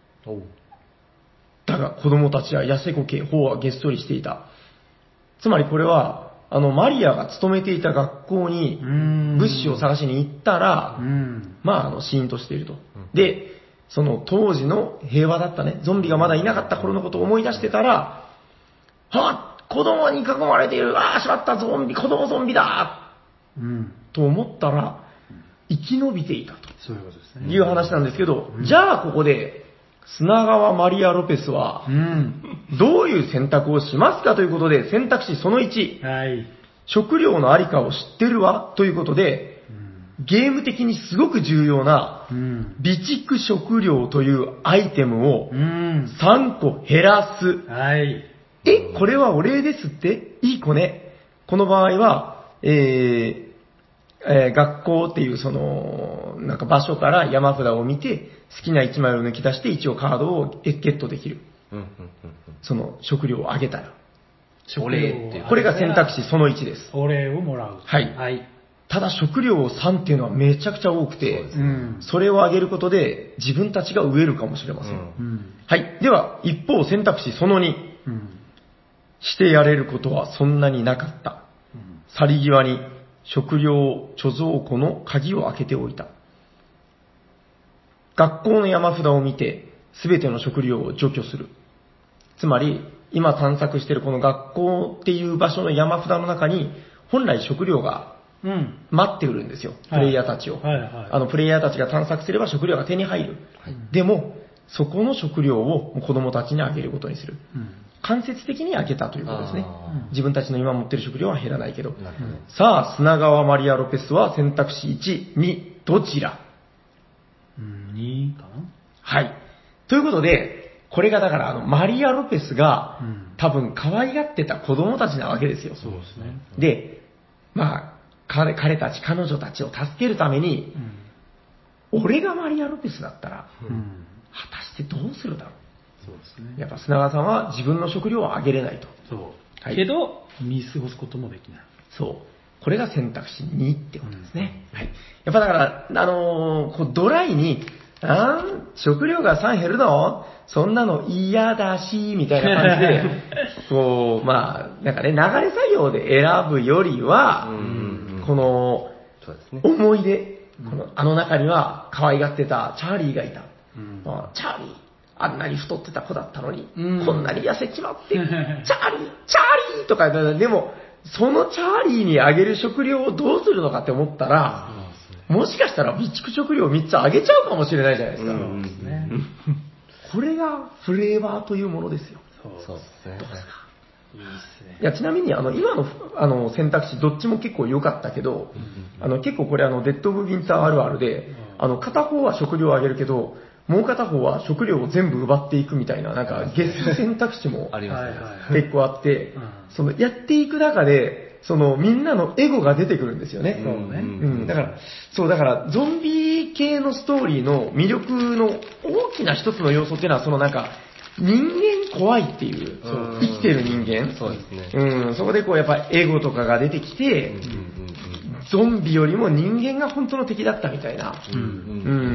だが子供たちは痩せこけ、頬はげっそりしていた。つまりこれは、あの、マリアが勤めていた学校に物資を探しに行ったら、まあ、あの、死因としていると。で、その当時の平和だったね、ゾンビがまだいなかった頃のことを思い出してたら、はぁ、子供に囲まれている、ああ、しまった、ゾンビ、子供ゾンビだ、うん、と思ったら、生き延びていたと。 そういうことですね。 いう話なんですけど、うん、じゃあここで、砂川マリア・ロペスは、うん、どういう選択をしますかということで、選択肢そのいち、はい、食料のありかを知ってるわということで、ゲーム的にすごく重要な、備蓄食料というアイテムをさんこ減らす。はい、え、これはお礼ですっていい子ね。この場合は、えーえー、学校っていうその、なんか場所から山札を見て、好きないちまいを抜き出して一応カードをゲットできる。その食料をあげたら。 お礼っていう。 これが選択肢そのいちです。 お礼をもらう。 はい。はいただ食料をさんっていうのはめちゃくちゃ多くて、そ, 、ね、それを上げることで自分たちが飢えるかもしれません。うん、はい。では、一方選択肢そのに、うん、してやれることはそんなになかった。うん、去り際に食料貯蔵庫の鍵を開けておいた。学校の山札を見て、すべての食料を除去する。つまり、今探索しているこの学校っていう場所の山札の中に、本来食料がうん、待ってくるんですよ、プレイヤーたちを、はいはいはい。あのプレイヤーたちが探索すれば食料が手に入る。はい、でも、そこの食料を子供たちにあげることにする。うん、間接的にあげたということですね。自分たちの今持っている食料は減らないけど。うん、さあ、砂川マリア・ロペスは選択肢いち、に、どちら？ うん、にかな？ はい。ということで、これがだからあのマリア・ロペスが、うん、多分可愛がってた子供たちなわけですよ。 そうですね。 で、まあ、彼, 彼たち、彼女たちを助けるために、うん、俺がマリア・ロペスだったら、うん、果たしてどうするだろう。 そうですね。 やっぱ砂川さんは自分の食料をあげれないと。 そう。はい、けど、見過ごすこともできない。 そう。これが選択肢にってことですね。うん、はい。やっぱだから、あのー、こうドライに、あー食料がさん減るのそんなの嫌だし、みたいな感じで、こう、まあ、なんかね、流れ作業で選ぶよりは、うんこの、そうですね、思い出、この、あの中には可愛がってたチャーリーがいた。うんまあ、チャーリー、あんなに太ってた子だったのに、うん、こんなに痩せちまって、チャーリー、チャーリーとか、でも、そのチャーリーにあげる食料をどうするのかって思ったら、もしかしたら備蓄食料をみっつあげちゃうかもしれないじゃないですか。そうですね。これがフレーバーというものですよ。 そうですね。どうですか？いいですね。 いや、ちなみに、あの、今の、あの、選択肢、どっちも結構良かったけど、うんうん、あの、結構これ、あの、デッド・オブ・ウィンターあるあるで、うん、あの、片方は食料をあげるけど、 もう片方は食料を全部奪っていくみたいな、なんかゲス選択肢もありますね。結構あって、そのやっていく中で、そのみんなのエゴが出てくるんですよね。 そうね。 うん。だから、そう、だからゾンビ系のストーリーの魅力の大きな一つの要素っていうのは、そのなんか、人間怖いっていう、生きてる人間。 そうですね。 うん、そこでこうやっぱエゴとかが出てきて、ゾンビよりも人間が本当の敵だったみたいな。うん、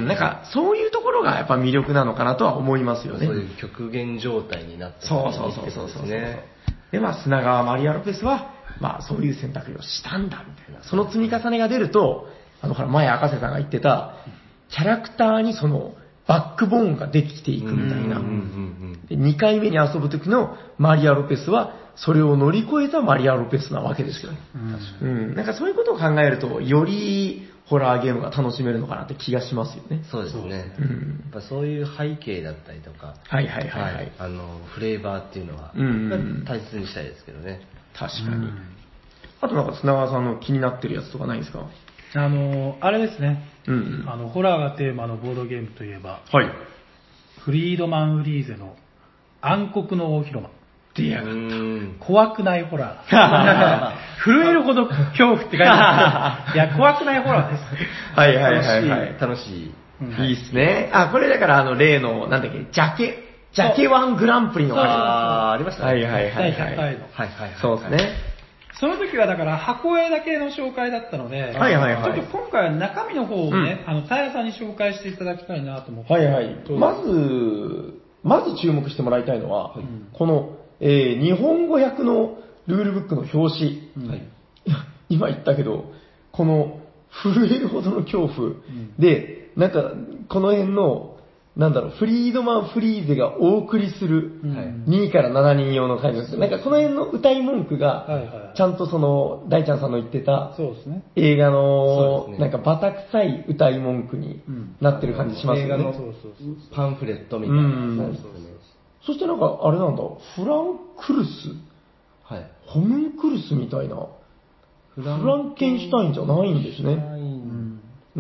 なんかそういうところがやっぱ魅力なのかなとは思いますよね。 そういう極限状態になってる、 そうそうそうそうそう。で、まあ砂川マリア・ロペスは、まあそういう選択をしたんだみたいな。その積み重ねが出ると、あの、ほら前赤瀬さんが言ってた、キャラクターにその、バックボーンができていくみたいな。でにかいめに遊ぶ時のマリア・ロペスは、それを乗り越えたマリア・ロペスなわけですよね。うん。なんかそういうことを考えると、よりホラーゲームが楽しめるのかなって気がしますよね。 そうですね。うん、やっぱそういう背景だったりとか、 はいはいはい、はい、はい。 あの、フレーバーっていうのは、大切にしたいですけどね。 確かに。あとなんか砂川さんの気になってるやつとかないですか？ あの、あれですね。 うんうん、 あの、ホラーがテーマのボードゲームといえば、 はい。 フリードマン・フリーゼの暗黒の大広間。 出やがった。怖くないホラー。震えるほど恐怖って書いてある。いや、怖くないホラーです。 はいはいはいはい。 楽しい。 楽しい。いいっすね。あ、これだからあの例の、なんだっけ、ジャケ、ジャケワングランプリの感じ。ああ、ありましたね。 はいはいはい、はい。 だいひゃっかいの。はいはいはい。 そうですね。 その時はだから箱絵だけの紹介だったので、 はいはいはい、 ちょっと今回は中身の方をね、うん、あの、平さんに紹介していただきたいなと思って。 はいはい。まず、まず注目してもらいたいのは、うん、この、えー、日本語訳のルールブックの表紙。はい、今言ったけど、この震えるほどの恐怖、うん、で、なんか、この辺の、なんだろう、フリードマン・フリーゼがお送りするにからしちにん用の回です。なんかこの辺の歌い文句が、ちゃんとその、大ちゃんさんの言ってた、映画の、なんかバタ臭い歌い文句になってる感じしますよね。映画のパンフレットみたいな感じですね。 そしてなんか、あれなんだ、フランクルス、はい、ホムンクルスみたいな、フランケンシュタインじゃないんですね。うん。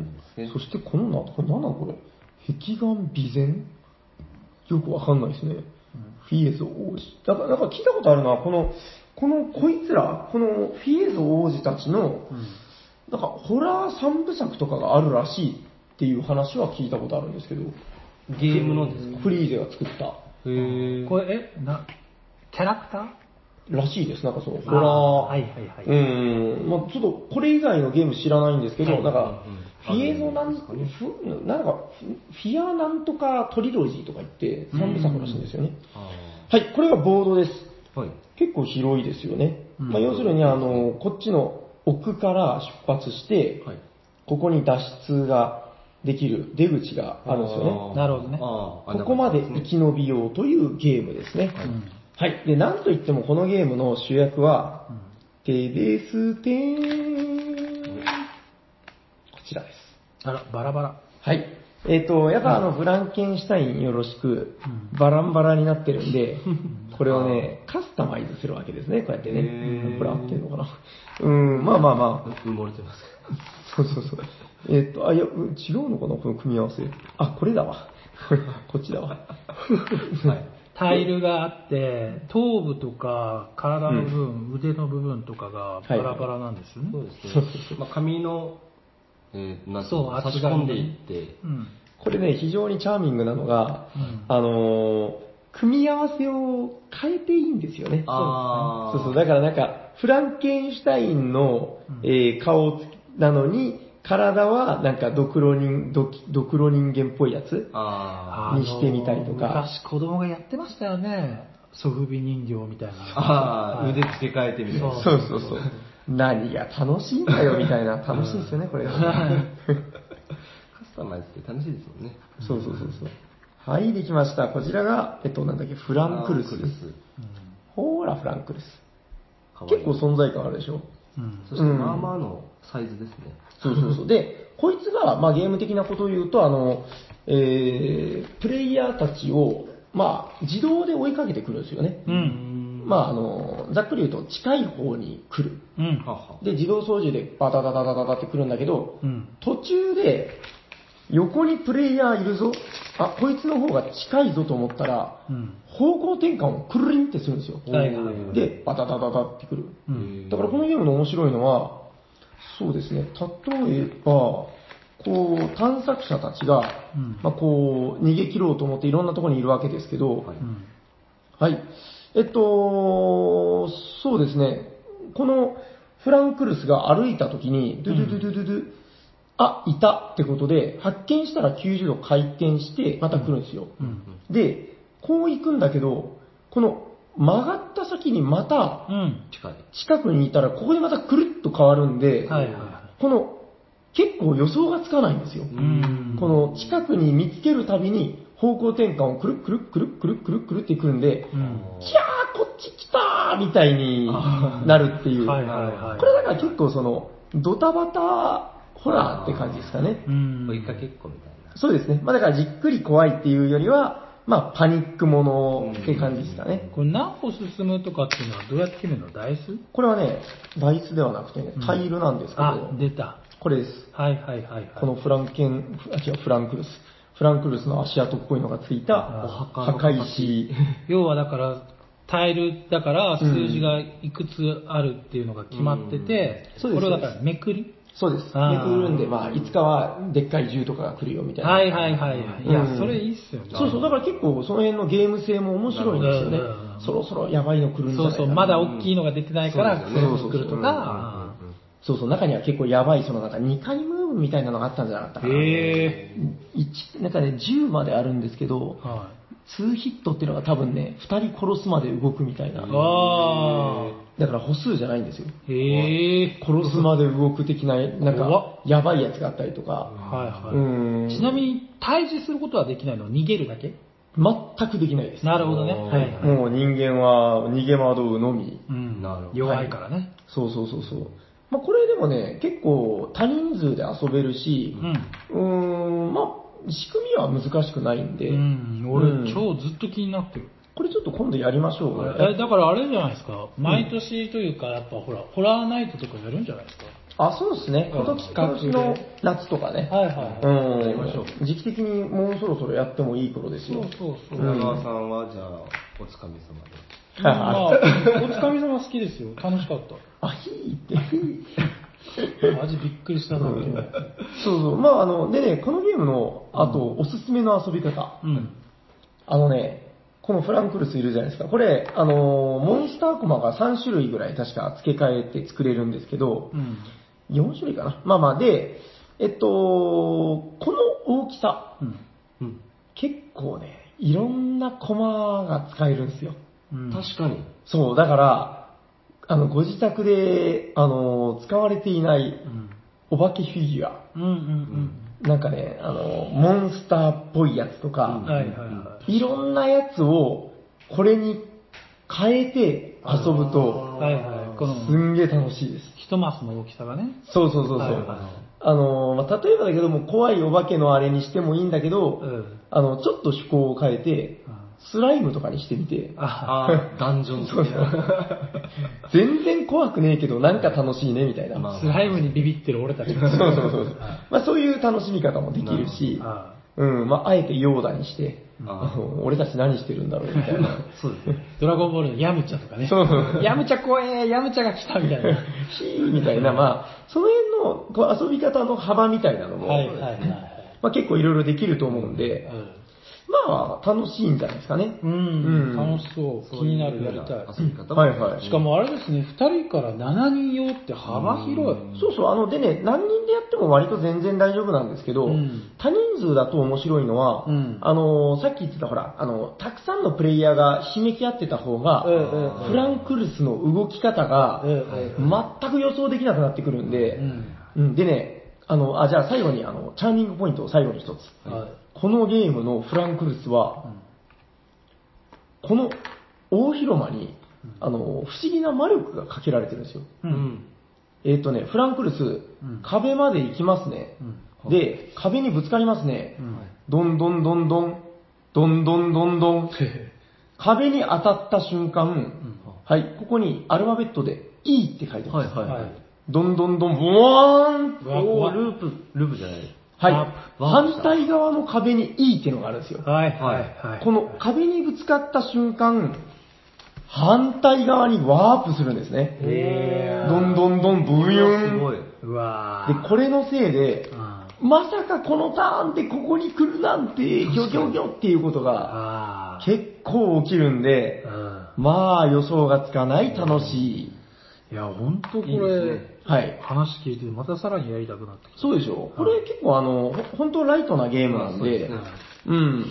そしてこのな、これ何なのこれ。壁眼備前よくわかんないですね。うん、フィエゾ王子。だから、なんか聞いたことあるのは、この、この、こいつら、このフィエゾ王子たちの、うん、なんか、ホラー三部作とかがあるらしいっていう話は聞いたことあるんですけど。 ゲームのですか？ フリーゼが作った。 へー。これ、え、な、キャラクターらしいです。なんかその、ホラー。 はいはいはい。 うん。まあちょっと、これ以外のゲーム知らないんですけど、はい、なんか、フィエゾなん、ふなんか、フィアなんとかトリロジーとか言って、さんぶさくらしいんですよね。はい、これがボードです。はい、結構広いですよね。うん、まあ、要するに、あの、こっちの奥から出発して、はい、ここに脱出ができる出口があるんですよね。 なるほどね。 ここまで生き延びようというゲームですね。はい。はい、で、なんといってもこのゲームの主役は、うん、テデステーン。こちらです。 あら、バラバラ。 はい。えっ、ー、と、やっぱあの、フランケンシュタインよろしく、バランバラになってるんで、これをね、カスタマイズするわけですね、こうやってね。これ合ってるのかな。うん、まあまあまあ。 埋もれてます。 そうそうそう。えっ、ー、と、あ、いや、違うのかな、この組み合わせ。あ、これだわ。こっちだわ。 はい。タイルがあって、頭部とか体の部分、うん、腕の部分とかがバラバラなんですよね。 はい、そうですね。まあ、紙の、えー、なんそう差し込んでいって、 うん、これね、非常にチャーミングなのが、うん、あのー、組み合わせを変えていいんですよね。 あそうそう。だからなんか、フランケンシュタインの、うん、えー、顔なのに、体はなんかドクロ人、ドドクロ人間っぽいやつにしてみたりとか。 昔子供がやってましたよね。ソフビ人形みたいな。 ああ、はい、腕付け替えてみたいな。 そうそうそう。何が楽しいんだよみたいな。楽しいですよね、これ。カスタマイズって楽しいですもんね。 そうそうそうそう。はい、できました。こちらが、えっと、なんだっけ、フランクルスです。ほーら、フランクルス。結構存在感あるでしょ。 うん、そして、まあまあのサイズですね。 そうそうそう。で、こいつが、まあ、ゲーム的なことを言うと、あの、えー、プレイヤーたちを、まあ、自動で追いかけてくるんですよね。 うん。 まあ、あの、ざっくり言うと、近い方に来る。 うん。 で、自動操縦でバタタタタタタって来るんだけど、うん、途中で、 横にプレイヤーいるぞ、あ、こいつの方が近いぞと思ったら、うん、方向転換をくるりんってするんですよ。はいはい、で、バタタタタってくる、うん。だからこのゲームの面白いのは、そうですね、例えば、こう、探索者たちが、うん、まあ、こう、逃げ切ろうと思っていろんなところにいるわけですけど、はい。はい、えっと、そうですね、このフランクルスが歩いたときに、ドゥドゥドゥドゥドゥドゥ、うんあ、いたってことで、発見したらきゅうじゅうど回転して、また来るんですよ。うんうん、で、こう行くんだけど、この曲がった先にまた、近くにいたら、ここでまたくるっと変わるんで、はいはい、この、結構予想がつかないんですよ。うんこの近くに見つけるたびに、方向転換をくるくるくるくるくるくるってくるんで、うん、キャーこっち来たーみたいになるっていう。はいはいはい、これだから結構その、ドタバタ、ホラーって感じですかね。 うん。追いかけっこみたいな。 そうですね。まあだからじっくり怖いっていうよりは、まあパニックものって感じですかね。 これ何歩進むとかっていうのはどうやって決めるの？ダイス？ これはね、ダイスではなくてね、タイルなんですけど。 あ、出た。 これです。 はいはいはい、はい。 このフランケン、あ、違う、フランクルス。フランクルスの足跡っぽいのがついた墓石。 要はだから、タイルだから数字がいくつあるっていうのが決まってて、うん、これをだからめくりそうです。めくるんで、まあ、いつかはでっかい銃とかが来るよみたいな。 はいはいはい。いや、うん、それいいっすよね。 そうそう、だから結構その辺のゲーム性も面白いんですよね。そろそろやばいの来るんじゃないかな。 そうそう、まだ大きいのが出てないから、そうそう来るとか。 そうそう、中には結構やばい、そのなんかにかいムーブみたいなのがあったんじゃなかったかな。へー。なんかね、じゅうまであるんですけど、はい、にヒットっていうのが多分ね、ふたり殺すまで動くみたいな。あだから歩数じゃないんですよ。へー。殺すまで動く的な、なんか、やばいやつがあったりとか。はいはい。うんちなみに、対峙することはできないの？逃げるだけ？ 全くできないです。 なるほどね。はい、 はい。もう人間は逃げ惑うのみ。 うん。なるほど。弱いからね、はい。 そうそうそうそう。まあ、これでもね、結構多人数で遊べるし、うん、うーん、まあ、仕組みは難しくないんで。うん、 俺、うん、今日ずっと気になってる。 これちょっと今度やりましょう。 え、だからあれじゃないですか。毎年というか、やっぱほら、ホラーナイトとかやるんじゃないですか。 あ、そうですね。今年、今年の夏とかね。はいはい。うん。やりましょう。時期的にもうそろそろやってもいい頃ですよ。 そうそうそう。長川さんは、じゃあ、おつかみ様で。 まあ、おつかみ様好きですよ。楽しかった。 あ、ひーって。 マジびっくりしたな、うん、 そうそう。まあ、あの、でね、このゲームの、あと、おすすめの遊び方。うん。あのね、このフランクルスいるじゃないですか。これ、あの、モンスターコマがさん種類ぐらい確か付け替えて作れるんですけど、うん、よん種類かな。まあまあ、で、えっと、この大きさ、うんうん、結構ね、いろんなコマが使えるんですよ。 うん、確かに。 そう、だから、あの、ご自宅で、あの、使われていないお化けフィギュア。うんうんうんなんかね、あの、モンスターっぽいやつとか、うんはいはいはい、いろんなやつをこれに変えて遊ぶと、はいはい、このすんげえ楽しいです。 一マスの大きさがね。 そうそうそうそう。はいはい、あの、まあ、例えばだけども、怖いお化けのあれにしてもいいんだけど、うん、あの、ちょっと趣向を変えて、スライムとかにしてみて。 ああ、ダンジョンそうそう全然怖くねえけど、なんか楽しいね、みたいな。まあ、スライムにビビってる俺たち。 そうそうそう。まあそういう楽しみ方もできるし、あうん、まああえてヨーダにして、あ俺たち何してるんだろう、みたいな。 そうですね。ドラゴンボールのヤムチャとかね。そうそう。ヤムチャ怖え、ヤムチャが来た、みたいな。 ヒーみたいな、まあ、その辺のこう遊び方の幅みたいなのも、はいはいはい。まあ結構いろいろできると思うんで、うんまあ、楽しいんじゃないですかね。うん。うん、楽しそう。気になる、やりたい。遊び方も。はいはい。しかもあれですね、ふたりからしちにん用って幅広い。 そうそう、あの、でね、何人でやっても割と全然大丈夫なんですけど、うん、多人数だと面白いのは、うん、あの、さっき言ってたほら、あの、たくさんのプレイヤーがひめき合ってた方が、うん、フランクルスの動き方が、全く予想できなくなってくるんで、うん、でね、あの、あ、じゃあ最後に、あの、チャーミングポイントを最後に一つ。はいこのゲームのフランクルスは、うん、この大広間に、あの、不思議な魔力がかけられてるんですよ。うん、えっ、ー、とね、フランクルス、うん、壁まで行きますね。うん、で、壁にぶつかりますね。うん、どんどんどんどん、どんどんどんどん。壁に当たった瞬間、うん、はい、ここにアルファベットで E って書いてます。はいはいはい、どんどんどん、ブワーンおー、ループ、ループじゃない。 はい。反対側の壁に E っていうのがあるんですよ。 はいはいはい。 この壁にぶつかった瞬間、反対側にワープするんですね。へー。どんどんどんブーン。すごい。 うわで、これのせいで、まさかこのターンでここに来るなんて、ギョギョギョっていうことが結構起きるんで、まあ予想がつかない楽しい。 いや、ほんとこれ、いいね、はい。話聞いて、またさらにやりたくなってきた。 そうでしょ。これ結構あの、ほんとライトなゲームなんで、うん。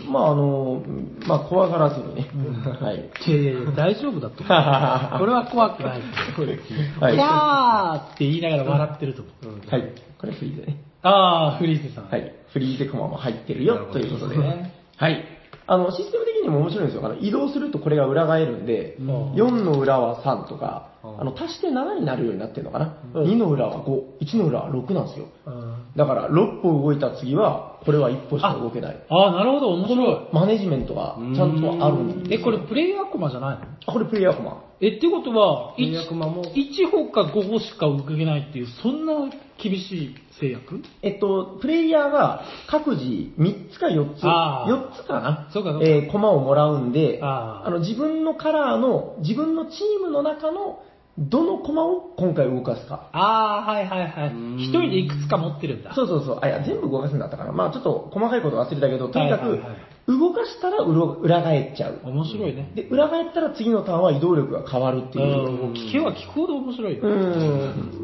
まああの、まあ怖がらずにね。はい。 いやいやいや、大丈夫だと思う。これは怖くない。はい。キャーって言いながら笑ってると思う。 はい。これフリーゼね。 ああ、フリーゼさん。 はい。フリーゼコマも入ってるよ、ということで。はい。あの、システム的にも面白いんですよ。あの移動するとこれが裏返るんで、よんの裏はさんとか、あの、足してななになるようになってるのかな。にの裏はご、いちの裏はろくなんですよ。だから、ろっぽ動いた次は、これはいっぽしか動けない。 ああ、なるほど、面白い。 このマネジメントがちゃんとあるんですよ。 え、これプレイヤーコマじゃないの？ あ、これプレイヤーコマ。 え、ってことは、いち歩かご歩しか動けないっていう、そんな厳しい制約？ えっと、プレイヤーが各自みっつかよっつ、よっつかな、そうかそうか、えー、コマをもらうんで、あの自分のカラーの、自分のチームの中のどのコマを今回動かすか。 ああ、はいはいはい。一人でいくつか持ってるんだ。 そうそうそう。あ、いや、全部動かすんだったかな。まあちょっと細かいこと忘れたけど、とにかく、はいはいはい、動かしたら裏返っちゃう。 面白いね。 で、裏返ったら次のターンは移動力が変わるっていう。 もう聞けば聞くほど面白いよ。 うん。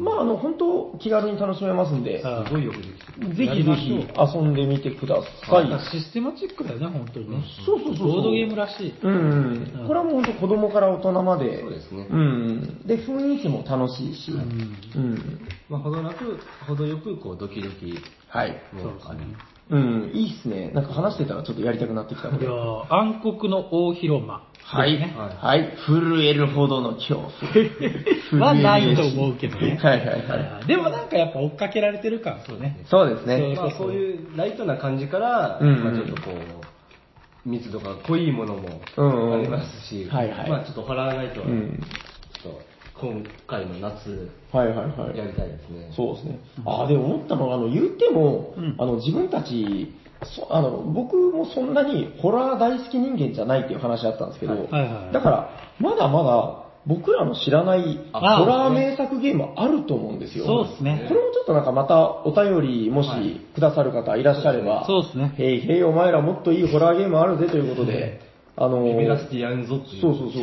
まああの、本当気軽に楽しめますんで。 すごいよくできてる。 ぜひぜひ遊んでみてください。 システマチックだよね、本当にね。 そうそうそう。 ボードゲームらしい。 うん。これはもう本当子供から大人まで。そうですね。うん。で、雰囲気も楽しいし。うん。 まあ、ほどなく、ほどよく、こう、ドキドキ。 はい。そうですね。うん、いいっすね。なんか話してたらちょっとやりたくなってきたので。 いや暗黒の大広間。 はい。はい。震えるほどの恐怖。はないと思うけどね。 はいはいはい。 でもなんかやっぱ追っかけられてる感そうね。 そうですね。 まあそういうライトな感じから、まあちょっとこう、密度が濃いものもありますし、はいはい。まあちょっとホラーライトは、ちょっと、今回の夏、はいはいはい。やりたいですね。 そうですね。ああ、でも思ったのは、あの、言っても、うん、あの、自分たち、そあの、僕もそんなにホラー大好き人間じゃないっていう話だったんですけど、はいはいはい、だから、まだまだ、僕らの知らないホラー名作ゲームあると思うんですよ。 そうですね。 これもちょっとなんかまたお便りもしくださる方いらっしゃれば、 そうですね。 へいへいお前らもっといいホラーゲームあるぜということで、あのー、らせてやんぞっていう。 そうそうそう。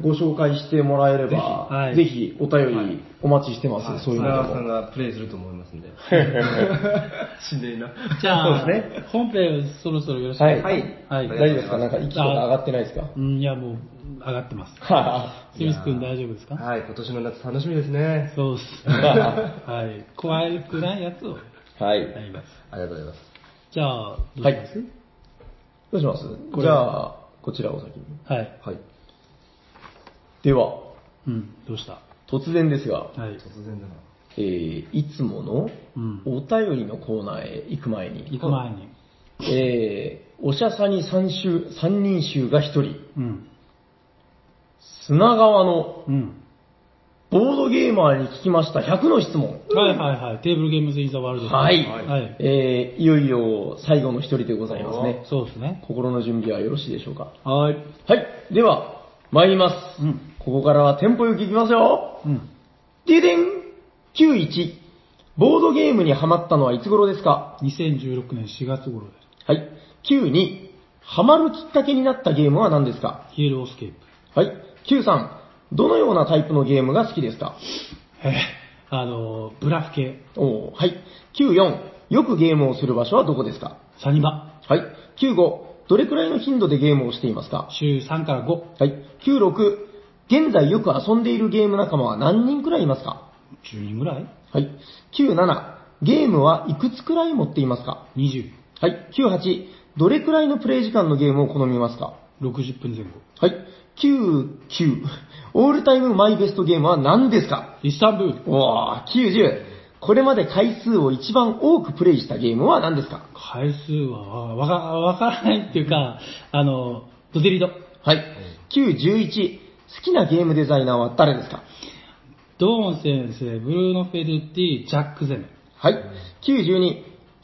ご紹介してもらえれば、はい、ぜひお便りお待ちしてます。はい、そういうのも。 菅さんがプレイすると思いますんで。しんどいな。 じゃあ、そうですね、本編そろそろよろしいですか？ はい。はい。大丈夫ですか？なんか息とか上がってないですか？ うん、いやもう、上がってます。スミス君大丈夫ですか？ はい、今年の夏楽しみですね。 そうっす。はい。怖くないやつを。 はい。 ありがとうございます。 じゃあ、どうします？ どうします？じゃあ、こちらを先に。 はい。 はい。では、 うん、どうした？ 突然ですが、 はい。 突然だな。 えー、いつものお便りのコーナーへ行く前に、 行く前に、 えー、おしゃさに三衆、三人衆が一人、 うん、 砂川の、 うん、 ボードゲーマーに聞きましたひゃくの質問。 はいはいはい。テーブルゲームズインザワールド。 はい。はい。えー、いよいよ最後の一人でございますね。 そうですね。 心の準備はよろしいでしょうか。 はい。 はい。では、参ります。うん。ここからはテンポよくいきますよ。 うん。 ででん !きゅうじゅういち。ボードゲームにハマったのはいつ頃ですか？ にせんじゅうろくねんしがつ頃です。 はい。きゅうじゅうに。ハマるきっかけになったゲームは何ですか？ ヒーロースケープ。 はい。きゅうじゅうさん。どのようなタイプのゲームが好きですか？ えあの、ブラフ系。 おはい。きゅうじゅうよん。よくゲームをする場所はどこですか？ サニバ。 はい。きゅうじゅうご。どれくらいの頻度でゲームをしていますか？ 週さんからご。 はい。きゅうじゅうろく。現在よく遊んでいるゲーム仲間は何人くらいいますか？ じゅうにんぐらい。 はい。きゅうじゅうなな。ゲームはいくつくらい持っていますか？ にじゅう。 はい。きゅうじゅうはち。どれくらいのプレイ時間のゲームを好みますか？ ろくじゅっぷんぜん後。 はい。きゅうじゅうきゅう。オールタイムマイベストゲームは何ですか？ イスタンブール。 おー、きゅうじゅう。これまで回数を一番多くプレイしたゲームは何ですか？ 回数はわかわからないっていうか、あの、ドデリド。 はい。きゅうじゅういち。好きなゲームデザイナーは誰ですか？ ドーン先生、ブルーノ・フェルティ、ジャック・ゼメ。 はい。きゅうじゅうに。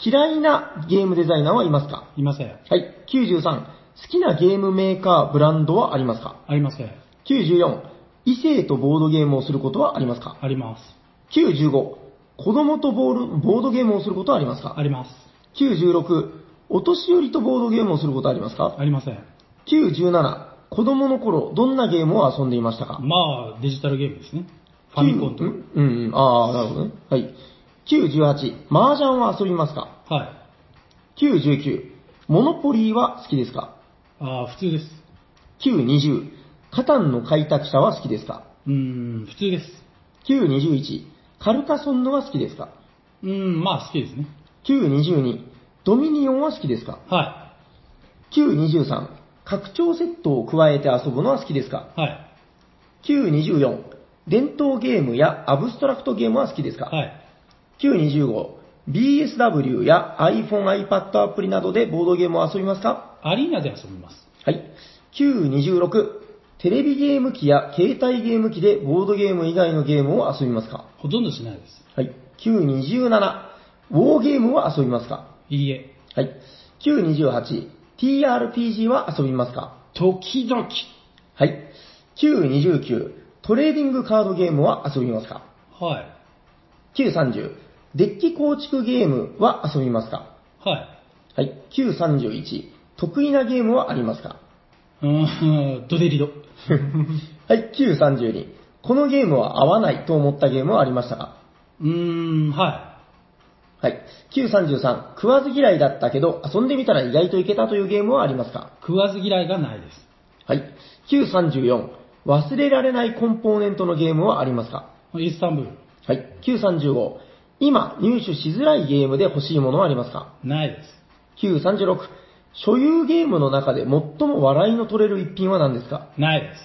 嫌いなゲームデザイナーはいますか？ いません。 はい。きゅうじゅうさん、好きなゲームメーカー、ブランドはありますか？ ありません。 きゅうじゅうよん、異性とボードゲームをすることはありますか？ あります。 きゅうじゅうご、子供とボールボードゲームをすることはありますか？ あります。 きゅうじゅうろく、お年寄りとボードゲームをすることはありますか？ ありません。 きゅうじゅうなな、子供の頃、どんなゲームを遊んでいましたか？ まあ、デジタルゲームですね。ファミコンと。 うん、うん、ああ、なるほどね。はい。きゅうじゅうはち、麻雀は遊びますか？ はい。 きゅうじゅうきゅう、モノポリーは好きですか？ ああ、普通です。 きゅうにじゅう、カタンの開拓者は好きですか？ うーん、普通です。 きゅうにじゅういち、カルカソンヌは好きですか？ うーん、まあ好きですね。 きゅうにじゅうに、ドミニオンは好きですか？ はきゅうにじゅうさん、拡張セットを加えて遊ぶのは好きですか？ い。はい。 きゅうにじゅうよん、伝統ゲームやアブストラクトゲームは好きですか？ はい。 きゅうにじゅうご、ビーエスダブリュー や iPhone、iPad アプリなどでボードゲームを遊びますか？ アリーナで遊びます。 はい。きゅうにじゅうろく、テレビゲーム機や携帯ゲーム機でボードゲーム以外のゲームを遊びますか？ ほとんどしないです。 はい。きゅうにじゅうなな、ウォーゲームを遊びますか？ いいえ。 はい。きゅうにじゅうはち、ティーアールピージー は遊びますか？ 時々。 はい。きゅうにじゅうきゅう、トレーディングカードゲームは遊びますか？ はい。 きゅうさんじゅう、デッキ構築ゲームは遊びますか？ はい。 はい。きゅうさんじゅういち、得意なゲームはありますか？ うーん、ドデリド。 はい。きゅうさんじゅうに、このゲームは合わないと思ったゲームはありましたか？ うーん、ははい。きゅうさんじゅうさん、食わず嫌いだったけど遊んでみたら意外といけたというゲームはありますか？ い。食わず嫌いがないです。 はい。きゅうさんじゅうよん、忘れられないコンポーネントのゲームはありますか？ イスタンブール。 はい。きゅうさんじゅうご、今入手しづらいゲームで欲しいものはありますか？ ないです。 きゅうさんじゅうろく、所有ゲームの中で最も笑いの取れる一品は何ですか？ ないです。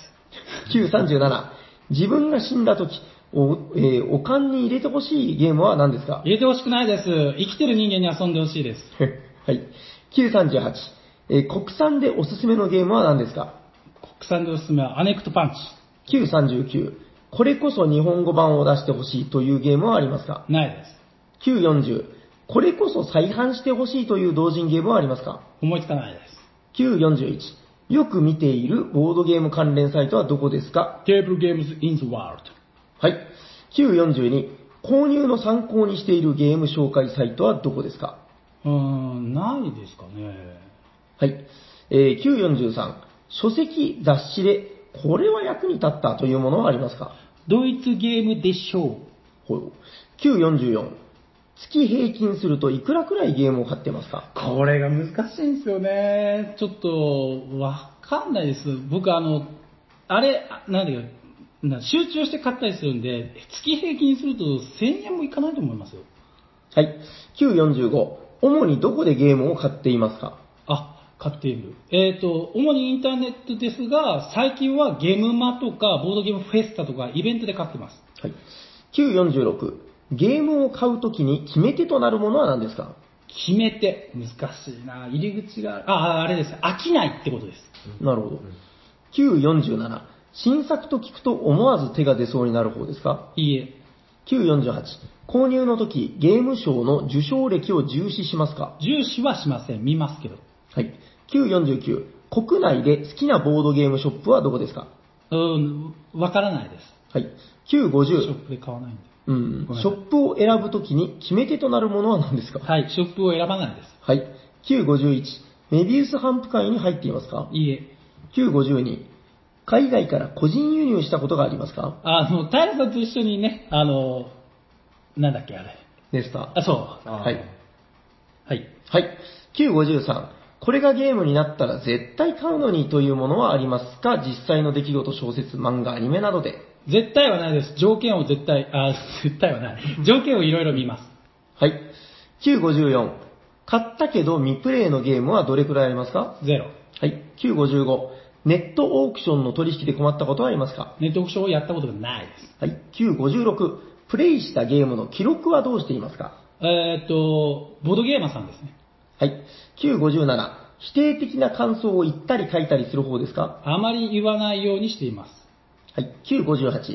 きゅうさんじゅうなな、自分が死んだ時、お、えー、おかんに入れてほしいゲームは何ですか？ 入れてほしくないです。生きてる人間に遊んでほしいです。 はい。きゅうさんじゅうはち、えー、国産でおすすめのゲームは何ですか？ 国産でおすすめはアネクトパンチ。 きゅうさんじゅうきゅう、これこそ日本語版を出してほしいというゲームはありますか？ ないです。 きゅうよんじゅう、これこそ再販してほしいという同人ゲームはありますか？ 思いつかないです。 きゅうよんじゅういち、よく見ているボードゲーム関連サイトはどこですか？ テーブルゲームズインズワールド。 はい。きゅうよんじゅうに、購入の参考にしているゲーム紹介サイトはどこですか？ うーん、ないですかね。 はい。えー、きゅうよんじゅうさん、書籍、雑誌で、これは役に立ったというものはありますか？ ドイツゲームでしょう。 ほう。きゅうよんじゅうよん、月平均するといくらくらいゲームを買ってますか？ これが難しいんですよね。ちょっと、わかんないです。僕あの、あれ、なんだっけ、な集中して買ったりするんで、月平均するとせんえんもいかないと思いますよ。 はい。きゅうよんじゅうご、主にどこでゲームを買っていますか？ あ、買っている。えっ、と、主にインターネットですが、最近はゲームマとか、ボードゲームフェスタとか、イベントで買ってます。 はい。きゅうよんじゅうろく、ゲームを買うときに決め手となるものは何ですか？ 決めて、難しいな。入り口が、あ、あれです。飽きないってことです。 なるほど。きゅうよんじゅうなな、新作と聞くと思わず手が出そうになる方ですか？ いいえ。 きゅうよんじゅうはち、購入の時、ゲーム賞の受賞歴を重視しますか？ 重視はしません。見ますけど。 はい。きゅうよんじゅうきゅう、国内で好きなボードゲームショップはどこですか？ うーん、わからないです。 はい。きゅうごじゅう、 ショップで買わないんで。 うん、 ごめんショップを選ぶときに決め手となるものは何ですか？ はい、ショップを選ばないです。 はい。きゅうごじゅういち、メビウス頒布会に入っていますか？ いいえ。 きゅうごじゅうに、海外から個人輸入したことがありますか？ あの、平さんと一緒にね、あの、なんだっけ、あれ。 ネスター。 あ、そう。 はい。 はい。 はい。きゅうごじゅうさん、これがゲームになったら絶対買うのにというものはありますか？実際の出来事、小説、漫画、アニメなどで。 絶対はないです。条件を絶対、あ、絶対はない。条件をいろいろ見ます。 はい。きゅうごじゅうよん、買ったけど未プレイのゲームはどれくらいありますか？ ゼロ。 はい。きゅうごじゅうご、ネットオークションの取引で困ったことはありますか？ ネットオークションをやったことがないです。 はい。きゅうごじゅうろく、プレイしたゲームの記録はどうしていますか？ えーっと、ボードゲーマーさんですね。 はい。きゅうごじゅうなな、否定的な感想を言ったり書いたりする方ですか？ あまり言わないようにしています。 はい。きゅうごじゅうはち、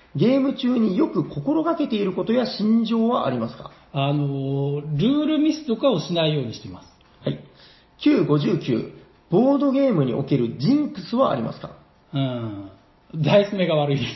ゲーム中によく心がけていることや心情はありますか？ あの、ルールミスとかをしないようにしています。 はい。きゅうごじゅうきゅう、ボードゲームにおけるジンクスはありますか？ うん。ダイス目が悪いです。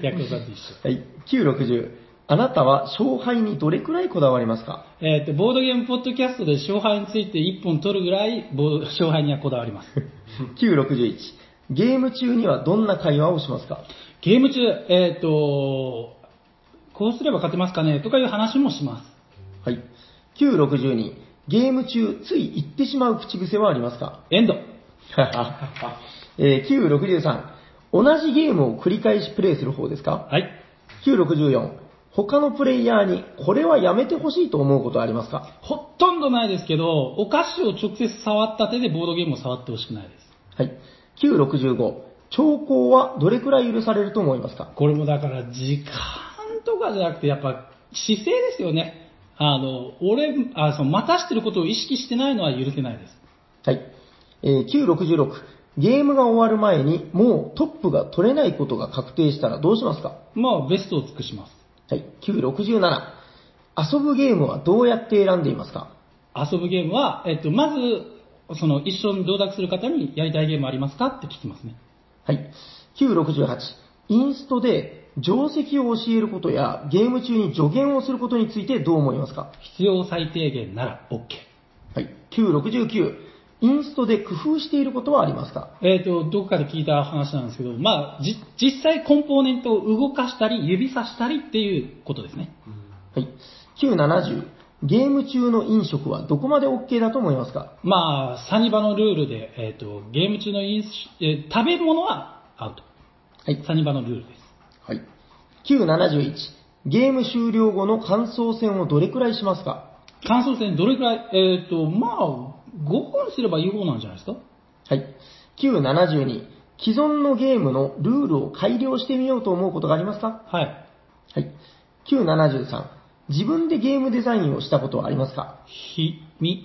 ヤクザと一緒。 はい。きゅうろくじゅう、あなたは勝敗にどれくらいこだわりますか？ えっ、と、ボードゲームポッドキャストで勝敗についていっぽん取るぐらい、勝敗にはこだわります。 きゅうろくじゅういち、ゲーム中にはどんな会話をしますか？ ゲーム中、えっ、と、こうすれば勝てますかねとかいう話もします。 はい。きゅうろくじゅうに、ゲーム中、つい言ってしまう口癖はありますか？ エンド。 えー、きゅうろくじゅうさん、同じゲームを繰り返しプレイする方ですか？ はい。 きゅうろくじゅうよん、他のプレイヤーにこれはやめてほしいと思うことはありますか？ ほとんどないですけど、お菓子を直接触った手でボードゲームを触ってほしくないです。 はい。きゅうろくじゅうご、兆候はどれくらい許されると思いますか？ これもだから時間とかじゃなくてやっぱ姿勢ですよね。あの、俺、あその待たしてることを意識してないのは許せないです。 はい。えー、きゅうろくじゅうろく、ゲームが終わる前にもうトップが取れないことが確定したらどうしますか？ まあ、ベストを尽くします。 はい。きゅうろくじゅうなな、遊ぶゲームはどうやって選んでいますか？ 遊ぶゲームは、えっと、まず、その一緒に同卓する方にやりたいゲームありますかって聞きますね。 はい。きゅうろくじゅうはち、インストで定石を教えることやゲーム中に助言をすることについてどう思いますか？ 必要最低限なら OK。 はい。きゅうろくじゅうきゅう、インストで工夫していることはありますか？ えっ、と、どこかで聞いた話なんですけど、まあ、じ、実際コンポーネントを動かしたり、指さしたりっていうことですね。 はい。きゅうななじゅう、ゲーム中の飲食はどこまで OK だと思いますか？ まあ、サニバのルールで、えっ、と、ゲーム中の飲酒、えー食べ物はアウト。 はい。 サニバのルールです。 はい。きゅうななじゅういち、ゲーム終了後の感想戦をどれくらいしますか？ 感想戦どれくらい、えっ、と、まあ、ごふんすればいい方なんじゃないですか？ はい。きゅうななじゅうに、既存のゲームのルールを改良してみようと思うことがありますか？ はい。 はい。きゅうななじゅうさん、自分でゲームデザインをしたことはありますか？ 秘密。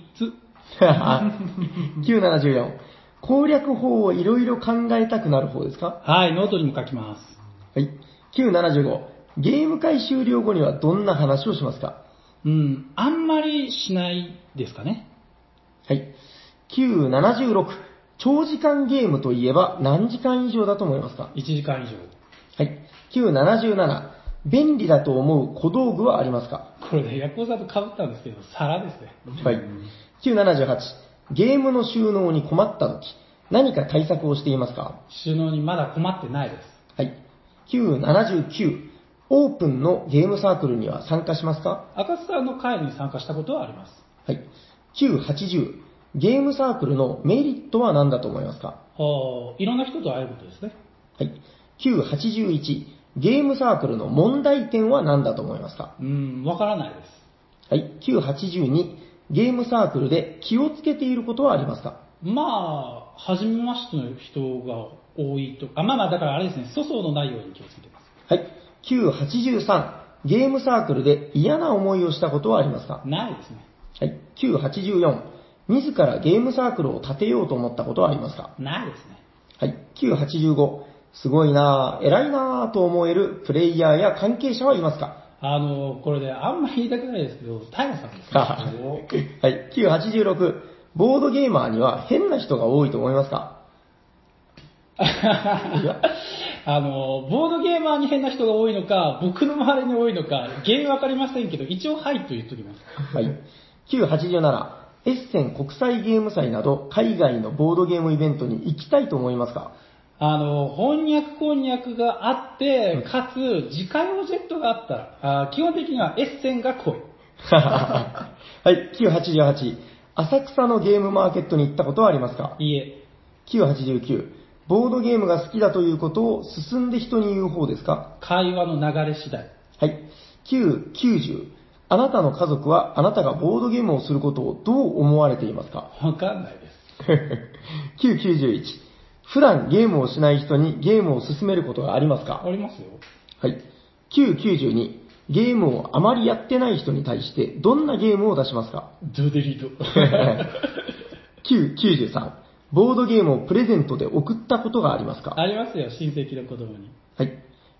きゅうななじゅうよん、攻略法をいろいろ考えたくなる方ですか？ はい、ノートにも書きます。 はい。きゅうななじゅうご、ゲーム会終了後にはどんな話をしますか？ うん、あんまりしないですかね。 はい。きゅうななじゅうろく、長時間ゲームといえば何時間以上だと思いますか？ いちじかん以上。 はい。きゅうななじゅうなな、便利だと思う小道具はありますか？ これね、ヤコウさんと被ったんですけど、皿ですね。 はい。きゅうななじゅうはち、ゲームの収納に困ったとき、何か対策をしていますか？ 収納にまだ困ってないです。 はい。きゅうななじゅうきゅう、オープンのゲームサークルには参加しますか？ 赤須さんの会に参加したことはあります。 はい。きゅうはちじゅう、ゲームサークルのメリットは何だと思いますか？ はあ、いろんな人と会えることですね。 はい。きゅうはちじゅういち、ゲームサークルの問題点は何だと思いますか？ うーん、わからないです。 はい。きゅうはちじゅうに、ゲームサークルで気をつけていることはありますか？ まあ、初めましての人が多いと。あ、まあまあ、だからあれですね、粗相のないように気をつけてます。 はい。きゅうはちじゅうさん、ゲームサークルで嫌な思いをしたことはありますか？ ないですね。 はい。きゅうはちじゅうよん、自らゲームサークルを立てようと思ったことはありますか？ ないですね。 はい。きゅうはちじゅうご、すごいなぁ、偉いなぁと思えるプレイヤーや関係者はいますか？ あの、これで、あんまり言いたくないですけど、タイガさんですね。 はい。きゅうはちじゅうろく、ボードゲーマーには変な人が多いと思いますか？ あの、ボードゲーマーに変な人が多いのか、僕の周りに多いのか、原因わかりませんけど、一応はいと言っときます。 はい。きゅうはちじゅうなな、エッセン国際ゲーム祭など海外のボードゲームイベントに行きたいと思いますか？ あの、翻訳こんにゃくがあって、かつ、自家用ジェットがあったら、あ基本的にはエッセンが濃い。 はい。きゅうはちじゅうはち、浅草のゲームマーケットに行ったことはありますか？ いいえ。 きゅうはちじゅうきゅう、ボードゲームが好きだということを進んで人に言う方ですか？ 会話の流れ次第。 はい。きゅうきゅうじゅう、あなたの家族はあなたがボードゲームをすることをどう思われていますか？ わかんないです。 きゅうきゅうじゅういち、普段ゲームをしない人にゲームを進めることがありますか？ ありますよ。 はい。きゅうきゅうじゅうに、ゲームをあまりやってない人に対してどんなゲームを出しますか？ ドゥデリート。 きゅうきゅうじゅうさん、ボードゲームをプレゼントで送ったことがありますか？ ありますよ、親戚の子供に。 はい。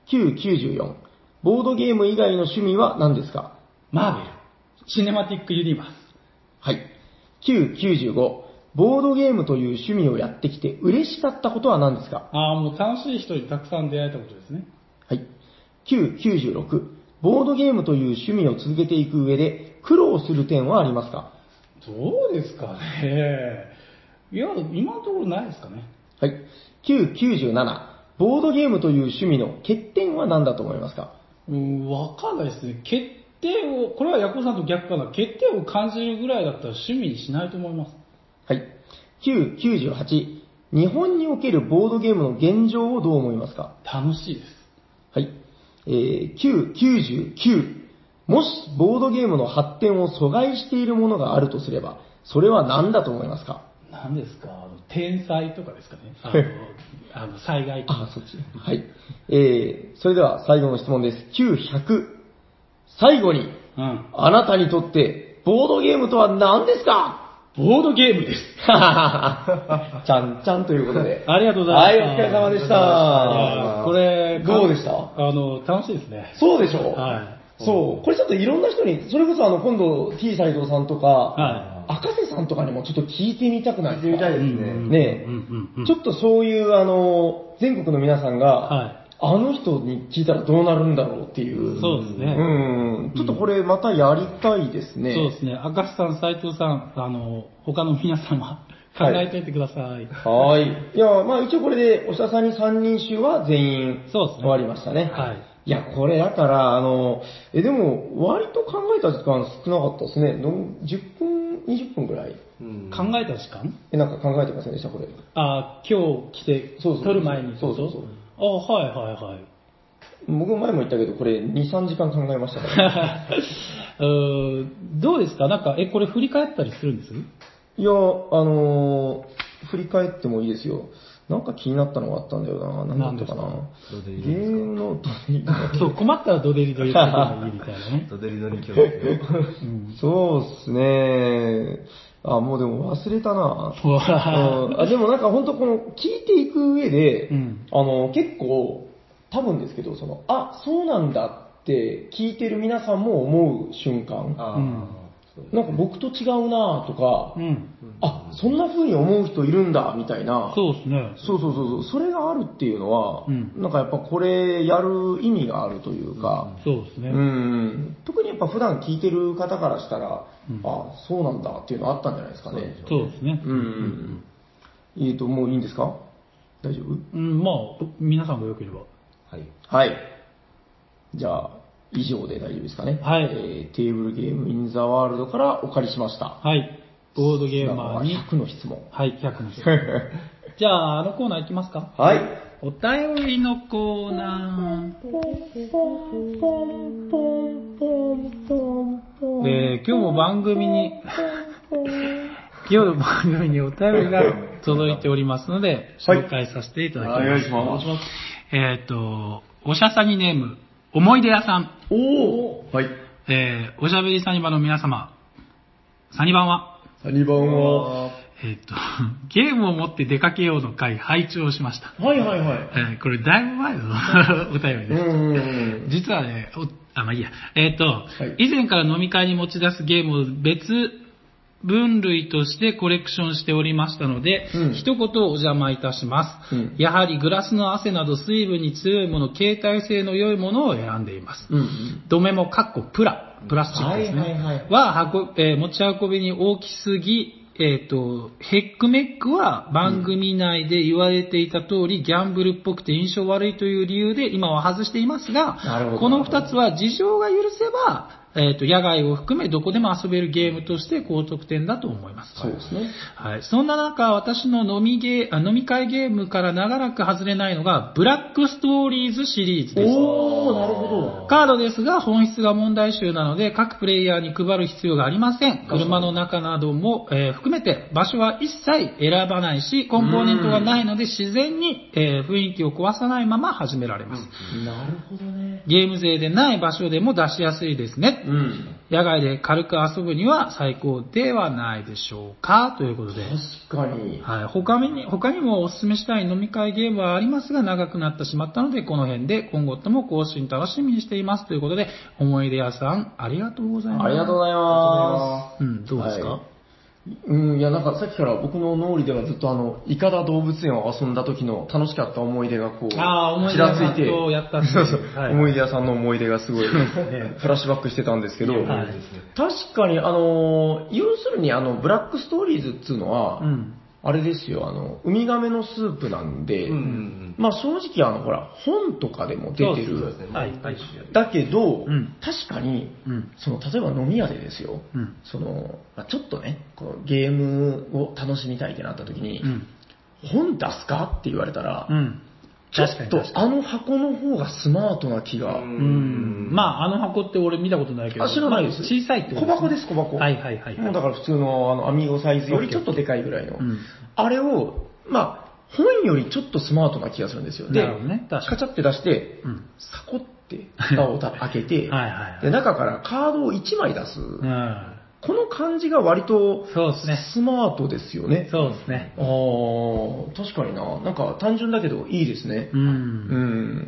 きゅうきゅうじゅうよん、ボードゲーム以外の趣味は何ですか？ マーベル。シネマティックユニバース。 はい。きゅうきゅうじゅうご、ボードゲームという趣味をやってきて嬉しかったことは何ですか？ ああ、もう楽しい人にたくさん出会えたことですね。 はい。きゅうきゅうじゅうろく、ボードゲームという趣味を続けていく上で苦労する点はありますか？ どうですかね。いや、今のところないですかね。 はい。きゅうきゅうじゅうなな、ボードゲームという趣味の欠点は何だと思いますか？ うーん、わかんないですね。欠点を、これはヤコさんと逆かな。欠点を感じるぐらいだったら趣味にしないと思います。 はい。きゅうきゅうじゅうはち、日本におけるボードゲームの現状をどう思いますか？ 楽しいです。 はい。えー、きゅうきゅうじゅうきゅう、もしボードゲームの発展を阻害しているものがあるとすれば、それは何だと思いますか？ 何ですか、あの天災とかですかね。あのあの災害とか。 あ、そっち。はい。えー、それでは最後の質問です。きゅうひゃく。最後に、 うん。 あなたにとってボードゲームとは何ですか？ ボードゲームです。 ちゃんちゃんということで。 ありがとうございます。 はい、お疲れ様でした。 いやこれ、 どうでした？ あの、楽しいですね。 そうでしょう？ はい。 そう。これちょっといろんな人に、それこそあの、今度 T 斎藤さんとか、 はい。 赤瀬さんとかにもちょっと聞いてみたくないですか？聞いてみたいですね。 うんねうんうん、 ちょっとそういうあの、全国の皆さんが、 はい。 あの人に聞いたらどうなるんだろうっていう。 そうですね。 うん。ちょっとこれまたやりたいですね。 そうですね。赤瀬さん、斉藤さん、あの、他の皆様、考えておいてください。 はい。いや、まあ一応これで、おしゃさんにさんにん集は全員そうですね終わりましたね。 はい。 いや、これだから、あの、え、でも、割と考えた時間少なかったですね。のじゅっぷん、にじゅっぷんぐらい。 考えた時間え、なんか考えてませんでした、これ。 あ、今日来て、 そうそう撮る前に。 そうそうそう。 あ、はいはいはい。 僕前も言ったけど、これに、さんじかん考えましたから、ね。 うーんどうですかなんか、え、これ振り返ったりするんですいや、あのー、振り返ってもいいですよ。なんか気になったのがあったんだよな。なんだったかな。 ドデリゲームのドデリドリ。 そう、困ったらドデリドリって言えばいいみたいなね。 ドデリドリ教育。 うんそうっすね。あ、もうでも忘れたな。 うわうんあでもなんか本当この聞いていく上で、 うんあの結構多分ですけど、その、あ、そうなんだって聞いてる皆さんも思う瞬間。 あうんあ。 なんか僕と違うなとか、 うん。 あ、そんな風に思う人いるんだみたいな。 そうですね。 そうそうそうそう、それがあるっていうのは、 うんなんかやっぱこれやる意味があるというか、 そうですね。 うん、特にやっぱ普段聞いてる方からしたら、 うんあ、そうなんだっていうのあったんじゃないですかね。 そうですね。 うんうんうん。えっと、もういいんですか？大丈夫？ うん、まあ、皆さんが良ければ。 はい。 はい。じゃあ、以上で大丈夫ですかね。 はいえーテーブルゲームインザワールドからお借りしました。 はい。ボードゲーマーに。 ひゃくの質問。 はい、ひゃくの質問。じゃあ、あのコーナー行きますか？ はい。 お便りのコーナー。えー、今日も番組に、今日の番組にお便りが届いておりますので、 はい紹介させていただきます。 お願いします。 えっ、と、おしゃさにネーム、思い出屋さん。 おおはい。 えー、おしゃべりサニバの皆様、サニバンは、 にばんは、 えっ、と、ゲームを持って出かけようの会、拝聴しました。 はいはいはい。 えーこれだいぶ前のお便りです。 うんうんうん。 実はね、おあ、まあいいや。えっ、と、 い以前から飲み会に持ち出すゲームを別分類としてコレクションしておりましたので、 うん一言お邪魔いたします、 うんやはりグラスの汗など水分に強いもの、携帯性の良いものを選んでいます。 うんうん。 ドメもカッコプラ、プラスチックですね。 はいはいはいは運えー持ち運びに大きすぎ、えっ、と、ヘックメックは番組内で言われていた通り、ギャンブルっぽくて印象悪いという理由で今は外していますがなるほど、 この二つは事情が許せば、えっ、と、野外を含めどこでも遊べるゲームとして高得点だと思います。 そうですね。 はい。そんな中、私の飲みゲー、あ飲み会ゲームから長らく外れないのが、ブラックストーリーズシリーズです。 おー、なるほど。 カードですが、本質が問題集なので、各プレイヤーに配る必要がありません。車の中なども、えー含めて、場所は一切選ばないし、コンポーネントがないので、自然に、えー雰囲気を壊さないまま始められます。 なるほどね。 ゲーム勢でない場所でも出しやすいですね。 うん。 野外で軽く遊ぶには最高ではないでしょうかということで。 確かに。 はい。他に、他にもお勧めしたい飲み会ゲームはありますが、長くなってしまったので、この辺で今後とも更新楽しみにしています。ということで、思い出屋さん、ありがとうございます。 ありがとうございます。 うん、どうですか、はい、 うん、いや、なんかさっきから僕の脳裏ではずっとあの、イカダ動物園を遊んだ時の楽しかった思い出がこう、 あ思い出ちらついて、 やったそうそう、はい、思い出屋さんの思い出がすごい、フラッシュバックしてたんですけど、はい、確かにあの、要するにあの、ブラックストーリーズっていうのは、うん、あれですよ、あの、ウミガメのスープなんで、うんうんうん、まあ正直あの、ほら、本とかでも出てる。そうですね。はい、はい。だけど、うん、確かに、うん、その、例えば飲み屋でですよ、うん、その、まあ、ちょっとね、こうゲームを楽しみたいってなった時に、うん、本出すかって言われたら、うん、ちょっとあの箱の方がスマートな気が。うん。 まあ、あの箱って俺見たことないけど。 あ、知らないです。 まあ、小さいってことです、ね、小箱です、小箱。 はいはいはい。 もうだから普通のあのアミーゴサイズよりちょっとでかいぐらいの。うん、あれを、まあ、本よりちょっとスマートな気がするんですよ。で、ね、カチャって出して、うん、サコって蓋を開けてはいはい、はい、で、中からカードをいちまい出す。うんこの感じが割とスマートですよね。 そうですね。 ああ、確かにな。なんか単純だけどいいですね。うん。うん。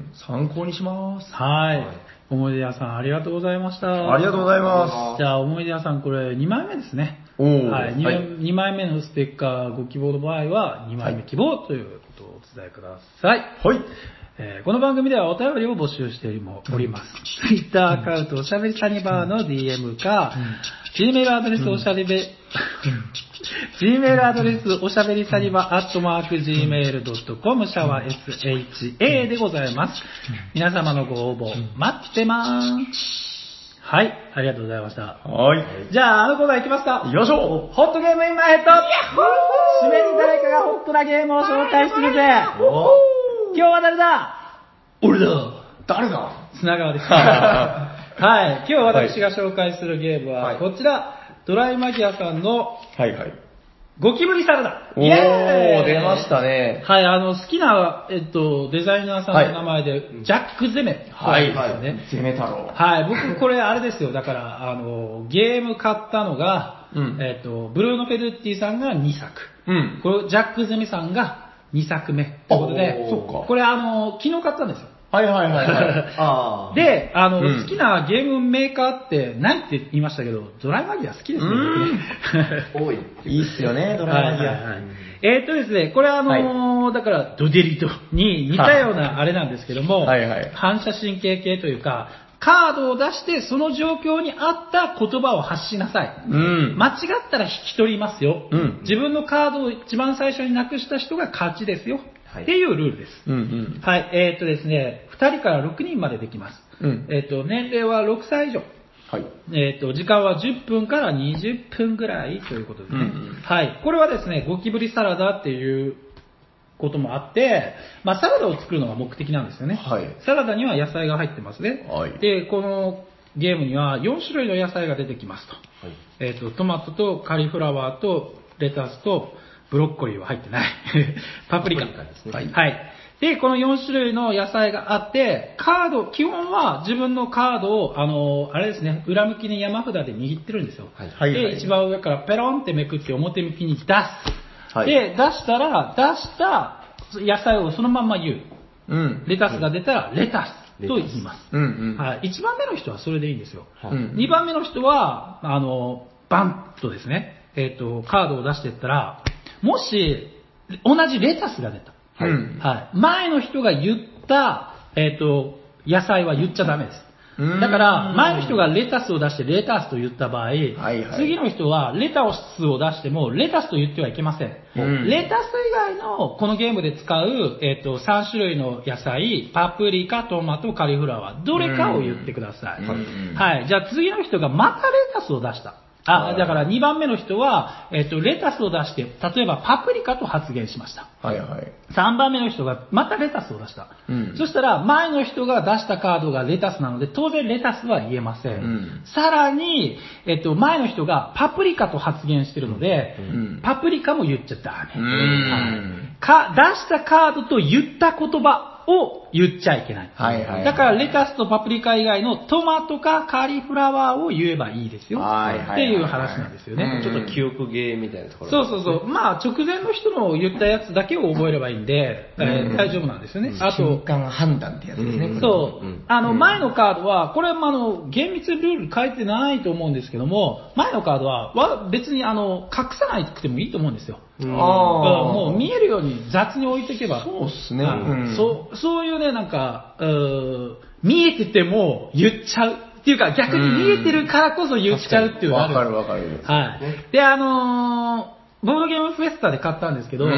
参考にします。 はい。思い出屋さんありがとうございました。 ありがとうございます。 じゃあ思い出屋さんこれにまいめですね。おー。はい。に, はい、にまいめのステッカーご希望の場合はにまいめ希望ということをお伝えください。 はい。 えー、この番組ではお便りを募集しております。ツイッターアカウントおしゃべりサニバーの ディーエム か、Gmail アドレスおしゃべり、Gmail アドレスおしゃべりサニバーアットマーク ジーメールドットコム シャワー エスエイチエー でございます。皆様のご応募待ってまーす。はい、ありがとうございました。 はい。 じゃあ、あのコーナー行きますか。 行きましょう。ホットゲームインマイヘッド。締めに誰かがホットなゲームを紹介するぜ。今日は誰だ？ 俺だ。誰だ？ 砂川です。はい。今日私が紹介するゲームは、こちら、はい、ドライマギアさんの、 はいはい。 ゴキブリサラダ。 イエーイ！出ましたね。 はい、あの、好きな、えっと、デザイナーさんの名前で、はい、ジャック・ゼメ。 はい、はい。ゼメ太郎。 はい、僕これあれですよ。だから、あの、ゲーム買ったのが、うん、えっと、ブルーノ・フェルッティさんがにさく。うん。これ、ジャック・ゼメさんがにさくめ。ということで、 そっか。 これあの、昨日買ったんですよ。 はいはいはい、はい。あで、あの、うん、好きなゲームメーカーってないって言いましたけど、ドライマギア好きですね、 僕ね。多い。いいっすよね、ドライマギア。はいはいはい、 えーっとですね、これあのーはい、だから、ドデリトに似たようなあれなんですけども、はいはい、反射神経系というか、カードを出してその状況に合った言葉を発しなさい。うん、間違ったら引き取りますよ、うん。自分のカードを一番最初になくした人が勝ちですよ。はい、っていうルールです。うんうん、はい、えーっとですね、ふたりからろくにんまでできます。うん、えーっと、年齢はろくさい以上。はい、えーっと、時間はじゅっぷんからにじゅっぷんぐらいということですね。うんうん、はい。これはですね、ゴキブリサラダっていうこともあって、まあ、サラダを作るのが目的なんですよね。はい、サラダには野菜が入ってますね。はい、で、このゲームにはよんしゅるいの野菜が出てきますと。はい、えーっと、トマトとカリフラワーとレタスとブロッコリーは入ってない。パプリカ。パプリカですね。はい。はい。で、このよんしゅるいの野菜があって、カード、基本は自分のカードを、あの、あれですね、裏向きに山札で握ってるんですよ。はい。で、はい、一番上からペロンってめくって表向きに出す。はい。で、出したら、出した野菜をそのまんま言う。うん。レタスが出たら、レタスと言います。うんうん。はい。いちばんめの人はそれでいいんですよ。はい。にばんめの人は、あの、バンとですね、えっと、カードを出していったら、もし、同じレタスが出た。はい。はい。前の人が言った、えっと、野菜は言っちゃダメです。だから、前の人がレタスを出してレタスと言った場合、はいはい、次の人はレタスを出してもレタスと言ってはいけません。うん、レタス以外のこのゲームで使う、えっと、さんしゅるいの野菜、パプリカ、トマト、カリフラワー、どれかを言ってください。はい。じゃあ次の人がまたレタスを出した。あ、だからにばんめの人は、えっと、レタスを出して、例えばパプリカと発言しました。はいはい。さんばんめの人がまたレタスを出した。うん、そしたら、前の人が出したカードがレタスなので、当然レタスは言えません。うん、さらに、えっと、前の人がパプリカと発言してるので、うん、パプリカも言っちゃダメ。うん、か、出したカードと言った言葉を言っちゃいけない。 はいはいはい、 だからレタスとパプリカ以外のトマトかカリフラワーを言えばいいですよ。 はいはいはいはい、 っていう話なんですよね。 うん、ちょっと記憶ゲーみたいなところ、 そうそうそう。まあ直前の人の言ったやつだけを覚えればいいんで、うん、えー、大丈夫なんですよね。うん、あと、 瞬間判断ってやつですね。 うん、そう。うん、あの、前のカードは、これはあの、厳密ルール書いてないと思うんですけども、前のカードは、は別にあの、隠さなくてもいいと思うんですよ。 うん、あもう見えるように雑に置いておけば。 そうっすね、うん、 そう。そういうね、なんか、う見えてても言っちゃう。っていうか逆に見えてるからこそ言っちゃうっていうのがある。 わかるわかる。 はい。で、あのー、ボードゲームフェスタで買ったんですけど、うん、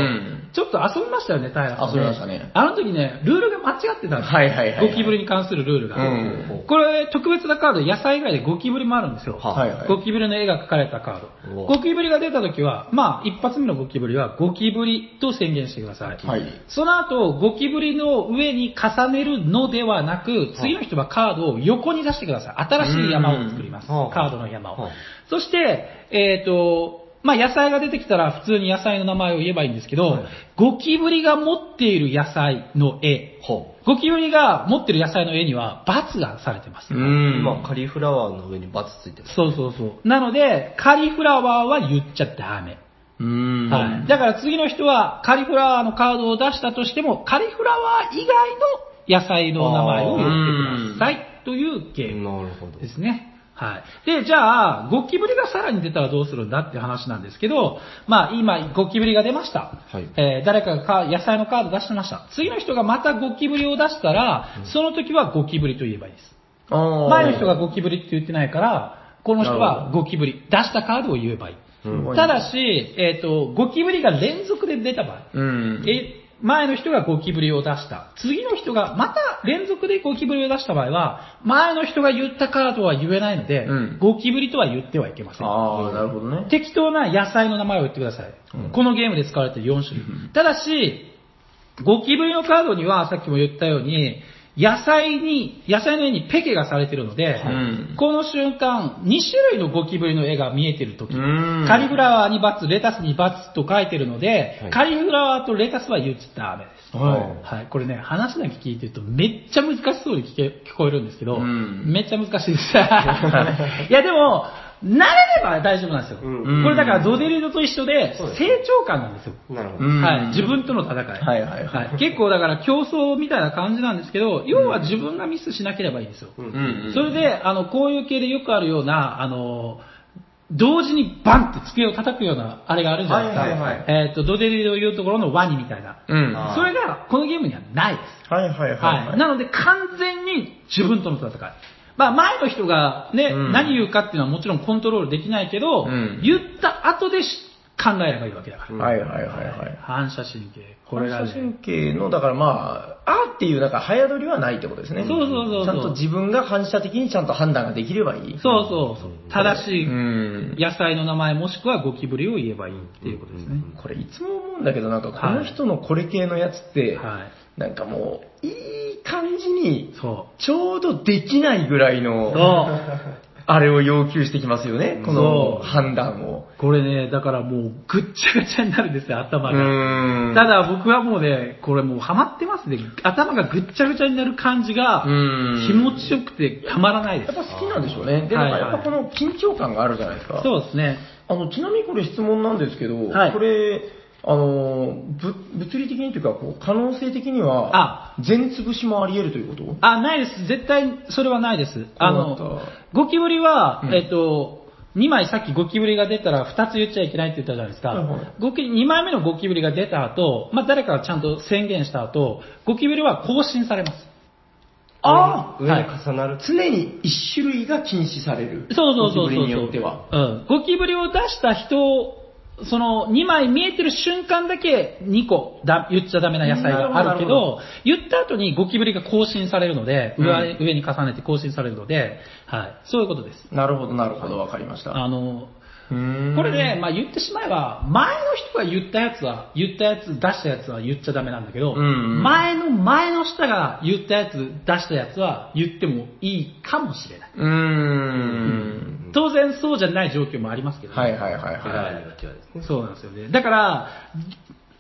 ちょっと遊びましたよね、平さん。 遊びましたね。 あの時ね、ルールが間違ってたんですよ。 はいはいはい、はい。 ゴキブリに関するルールが。うん、これ、特別なカード、野菜以外でゴキブリもあるんですよ。はいはい、ゴキブリの絵が描かれたカード。ゴキブリが出た時は、まあ、一発目のゴキブリはゴキブリと宣言してください。はい、その後、ゴキブリの上に重ねるのではなく、次の人はカードを横に出してください。新しい山を作ります。カードの山を。そして、えっと、まあ野菜が出てきたら普通に野菜の名前を言えばいいんですけど、はい、ゴキブリが持っている野菜の絵、ゴキブリが持っている野菜の絵には×がされてます。 うん。まあカリフラワーの上に×ついてます。 そうそうそう。なので、カリフラワーは言っちゃダメ。 うーん。 はい。だから次の人はカリフラワーのカードを出したとしても、カリフラワー以外の野菜の名前を言ってくださいというゲームですね。はい。で、じゃあ、ゴキブリがさらに出たらどうするんだっていう話なんですけど、まあ今、ゴキブリが出ました。はい。えー、誰かが野菜のカード出してました。次の人がまたゴキブリを出したら、うん、その時はゴキブリと言えばいいです。前の人がゴキブリって言ってないから、この人はゴキブリ、出したカードを言えばいい。うん、ただし、えっと、ゴキブリが連続で出た場合、うん、え前の人がゴキブリを出した。次の人がまた連続でゴキブリを出した場合は、前の人が言ったカードは言えないので、うん、ゴキブリとは言ってはいけません。 ああ、なるほどね。 適当な野菜の名前を言ってください。うん、このゲームで使われているよん種類。うん、ただし、ゴキブリのカードにはさっきも言ったように、野菜に、野菜の絵にペケがされているので、うん、この瞬間、に種類のゴキブリの絵が見えているとき、カリフラワーに×、レタスに×と書いているので、はい、カリフラワーとレタスは言っちゃダメです。はい。はい。これね、話だけ聞いてるとめっちゃ難しそうに聞け聞こえるんですけど、うん、めっちゃ難しいです。いやでも、慣れれば大丈夫なんですよ。うん、これだからドデリドと一緒で、成長感なんですよ。 なるほど。 はい。自分との戦い。 はいはいはい。 結構だから競争みたいな感じなんですけど、要は自分がミスしなければいいんですよ。うん、それで、あの、こういう系でよくあるような、あの、同時にバンって机を叩くような、あれがあるじゃないですか。はいはいはい、えっ、ー、と、ドデリドを言うところのワニみたいな。うん。それが、このゲームにはないです。 はいはいはい、はい。 はい。なので、完全に自分との戦い。まあ、前の人がね、うん、何言うかっていうのはもちろんコントロールできないけど、うん、言った後で考えればいいわけだから。 はいはいはいはい。 反射神経。 これが、ね、反射神経の、だからまあ、あーっていうなんか早取りはないってことですね。 そうそうそうそう。 ちゃんと自分が反射的にちゃんと判断ができればいい。 そうそうそう。正しい野菜の名前もしくはゴキブリを言えばいいっていうことですね。 これいつも思うんだけど、なんかこの人のこれ系のやつって、はい、なんかもう、いい感じに、ちょうどできないぐらいの、あれを要求してきますよね、この判断を。 これね、だからもうぐっちゃぐちゃになるんですよ、頭が。ただ僕はもうね、これもうハマってますね。頭がぐっちゃぐちゃになる感じが気持ちよくてたまらないです。 やっぱ好きなんでしょうね。でもやっぱこの緊張感があるじゃないですか。 そうですね。 あの、ちなみにこれ質問なんですけど、はい、これ、あの、ぶ、物理的にというか、こう、可能性的には、あ、全潰しもあり得るということ？ あ、ないです。絶対、それはないです。あの、ゴキブリは、うん、えっと、にまいさっきゴキブリが出たらふたつ言っちゃいけないって言ったじゃないですか。はいはい、ゴキにまいめのゴキブリが出た後、まあ、誰かがちゃんと宣言した後、ゴキブリは更新されます。 ああ、上に重なる、はい。常に一種類が禁止される。 そうそうそうそう。ゴキブリによっては。 うん。ゴキブリを出した人、そのにまい見えてる瞬間だけにこだ言っちゃダメな野菜があるけど、ど言った後にゴキブリが更新されるので、うん、上, 上に重ねて更新されるので、はい、そういうことです。 なるほど、なるほど、わかりました。 あの、これね、まあ言ってしまえば、前の人が言ったやつは、言ったやつ、出したやつは言っちゃダメなんだけど、うんうん、前の前の人が言ったやつ、出したやつは言ってもいいかもしれない。 うーん当然そうじゃない状況もありますけど、ね、 はいはいはいはい。 そうなんですよね。だから、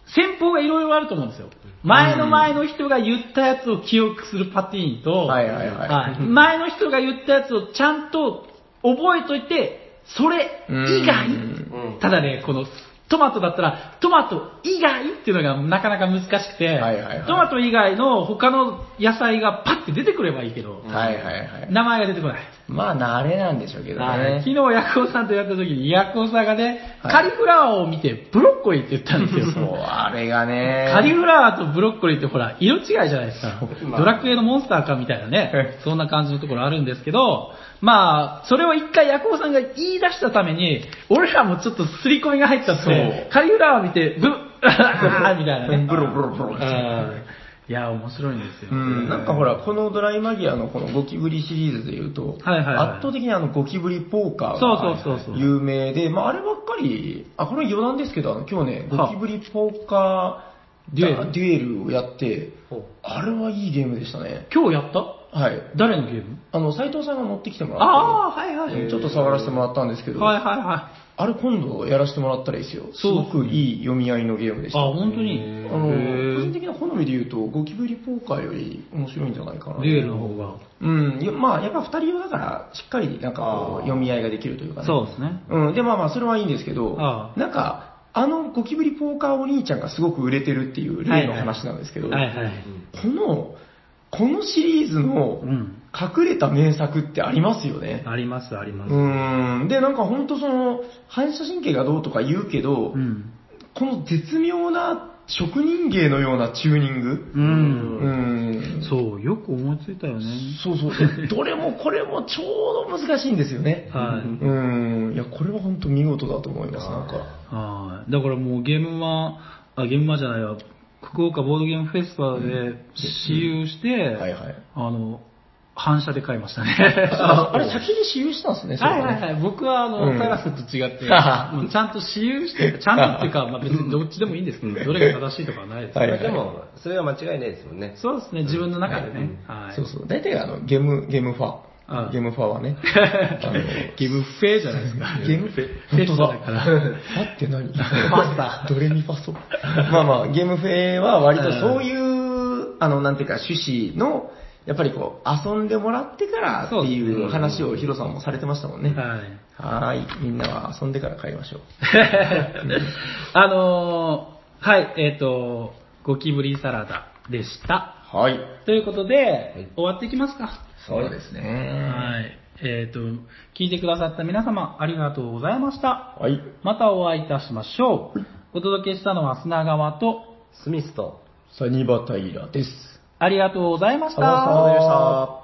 戦法がいろいろあると思うんですよ。前の前の人が言ったやつを記憶するパティーンと、 はいはいはいはい、前の人が言ったやつをちゃんと覚えといて、それ以外、ただね、このトマトだったら、トマト以外っていうのがなかなか難しくて、はいはいはい、トマト以外の他の野菜がパッて出てくればいいけど、 はいはいはい、 名前が出てこない。 まあ慣れなんでしょうけどね。 昨日ヤクオさんとやった時に、ヤクオさんがね、カリフラワーを見てブロッコリーって言ったんですよ。 そう、あれがね。 カリフラワーとブロッコリーってほら、色違いじゃないですか。ドラクエのモンスターかみたいなね、そんな感じのところあるんですけど、まあ、それを一回ヤクオさんが言い出したために、俺らもちょっと刷り込みが入っちゃって、カリフラワー見て、ブッ、あーみたいなね。 ブロブロブロって。 いや、面白いんですよ、 うん。なんかほら、このドライマギアのこのゴキブリシリーズで言うと、はいはいはい、圧倒的にあのゴキブリポーカーが有名で、まああればっかり、あ、これ余談ですけど、あの今日ね、ゴキブリポーカーデュエルデュエルをやって、あれはいいゲームでしたね。 今日やった？ はい。 誰のゲーム？ あの、斉藤さんが持ってきてもらって、 ああ、はいはい。 ちょっと触らせてもらったんですけど、 はいはいはい。 あれ今度やらせてもらったらいいですよ。すごくいい読み合いのゲームでした。 あ、本当に？ あの、個人的な好みで言うと、ゴキブリポーカーより面白いんじゃないかな。 デュエルの方が。 うん。いやまあ、やっぱ二人用だから、しっかりなんかこう、読み合いができるというかね。 そうですね。 うん。で、まあまあ、それはいいんですけど、なんか、あのゴキブリポーカーお兄ちゃんがすごく売れてるっていう例の話なんですけど、はいはいはいはい、この、このシリーズの隠れた名作ってありますよね。 ありますあります。 うん。で、なんかほんとその、反射神経がどうとか言うけど、うん、この絶妙な職人芸のようなチューニング。うん。 うん。そう、よく思いついたよね。 そうそう。どれもこれもちょうど難しいんですよね。はい。うん。いや、これは本当見事だと思います、なんか。 はい。だからもうゲームは、あ、ゲームはじゃないわ。福岡ボードゲームフェスティバルで私有して、うんはいはい、あの、反射で買いましたね。 あ, あれ先に私有したんですね、それね。 はいはいはい。僕はあの、カラスと違って、もうちゃんと私有して、ちゃんとっていうか、まあ別にどっちでもいいんですけど、どれが正しいとかはないですけど、 はいはい、でも、それは間違いないですもんね。 そうですね、自分の中でね。 はい、そうそう。大体あの、ゲーム、ゲームファー。ああゲームファーはね。 ゲームフェーじゃないですか。 ゲームフェフェスタだから。ファって何ファスタ。ドレミファソ。まあまあ、ゲームフェーは割とそういう、あの、なんていうか、趣旨の、やっぱりこう、遊んでもらってからっていう話をヒロさんもされてましたもんね。はい。はい。みんなは遊んでから買いましょう。 あのー、はい、えっ、ー、と、ゴキブリサラダでした。 はい。 ということで、はい、終わっていきますか。 そうですね。 はい。えっ、ー、と、聞いてくださった皆様、ありがとうございました。 はい。 またお会いいたしましょう。お届けしたのは砂川と、 スミスと、 サニバタイラです。 ありがとうございました。 ありがとうございました。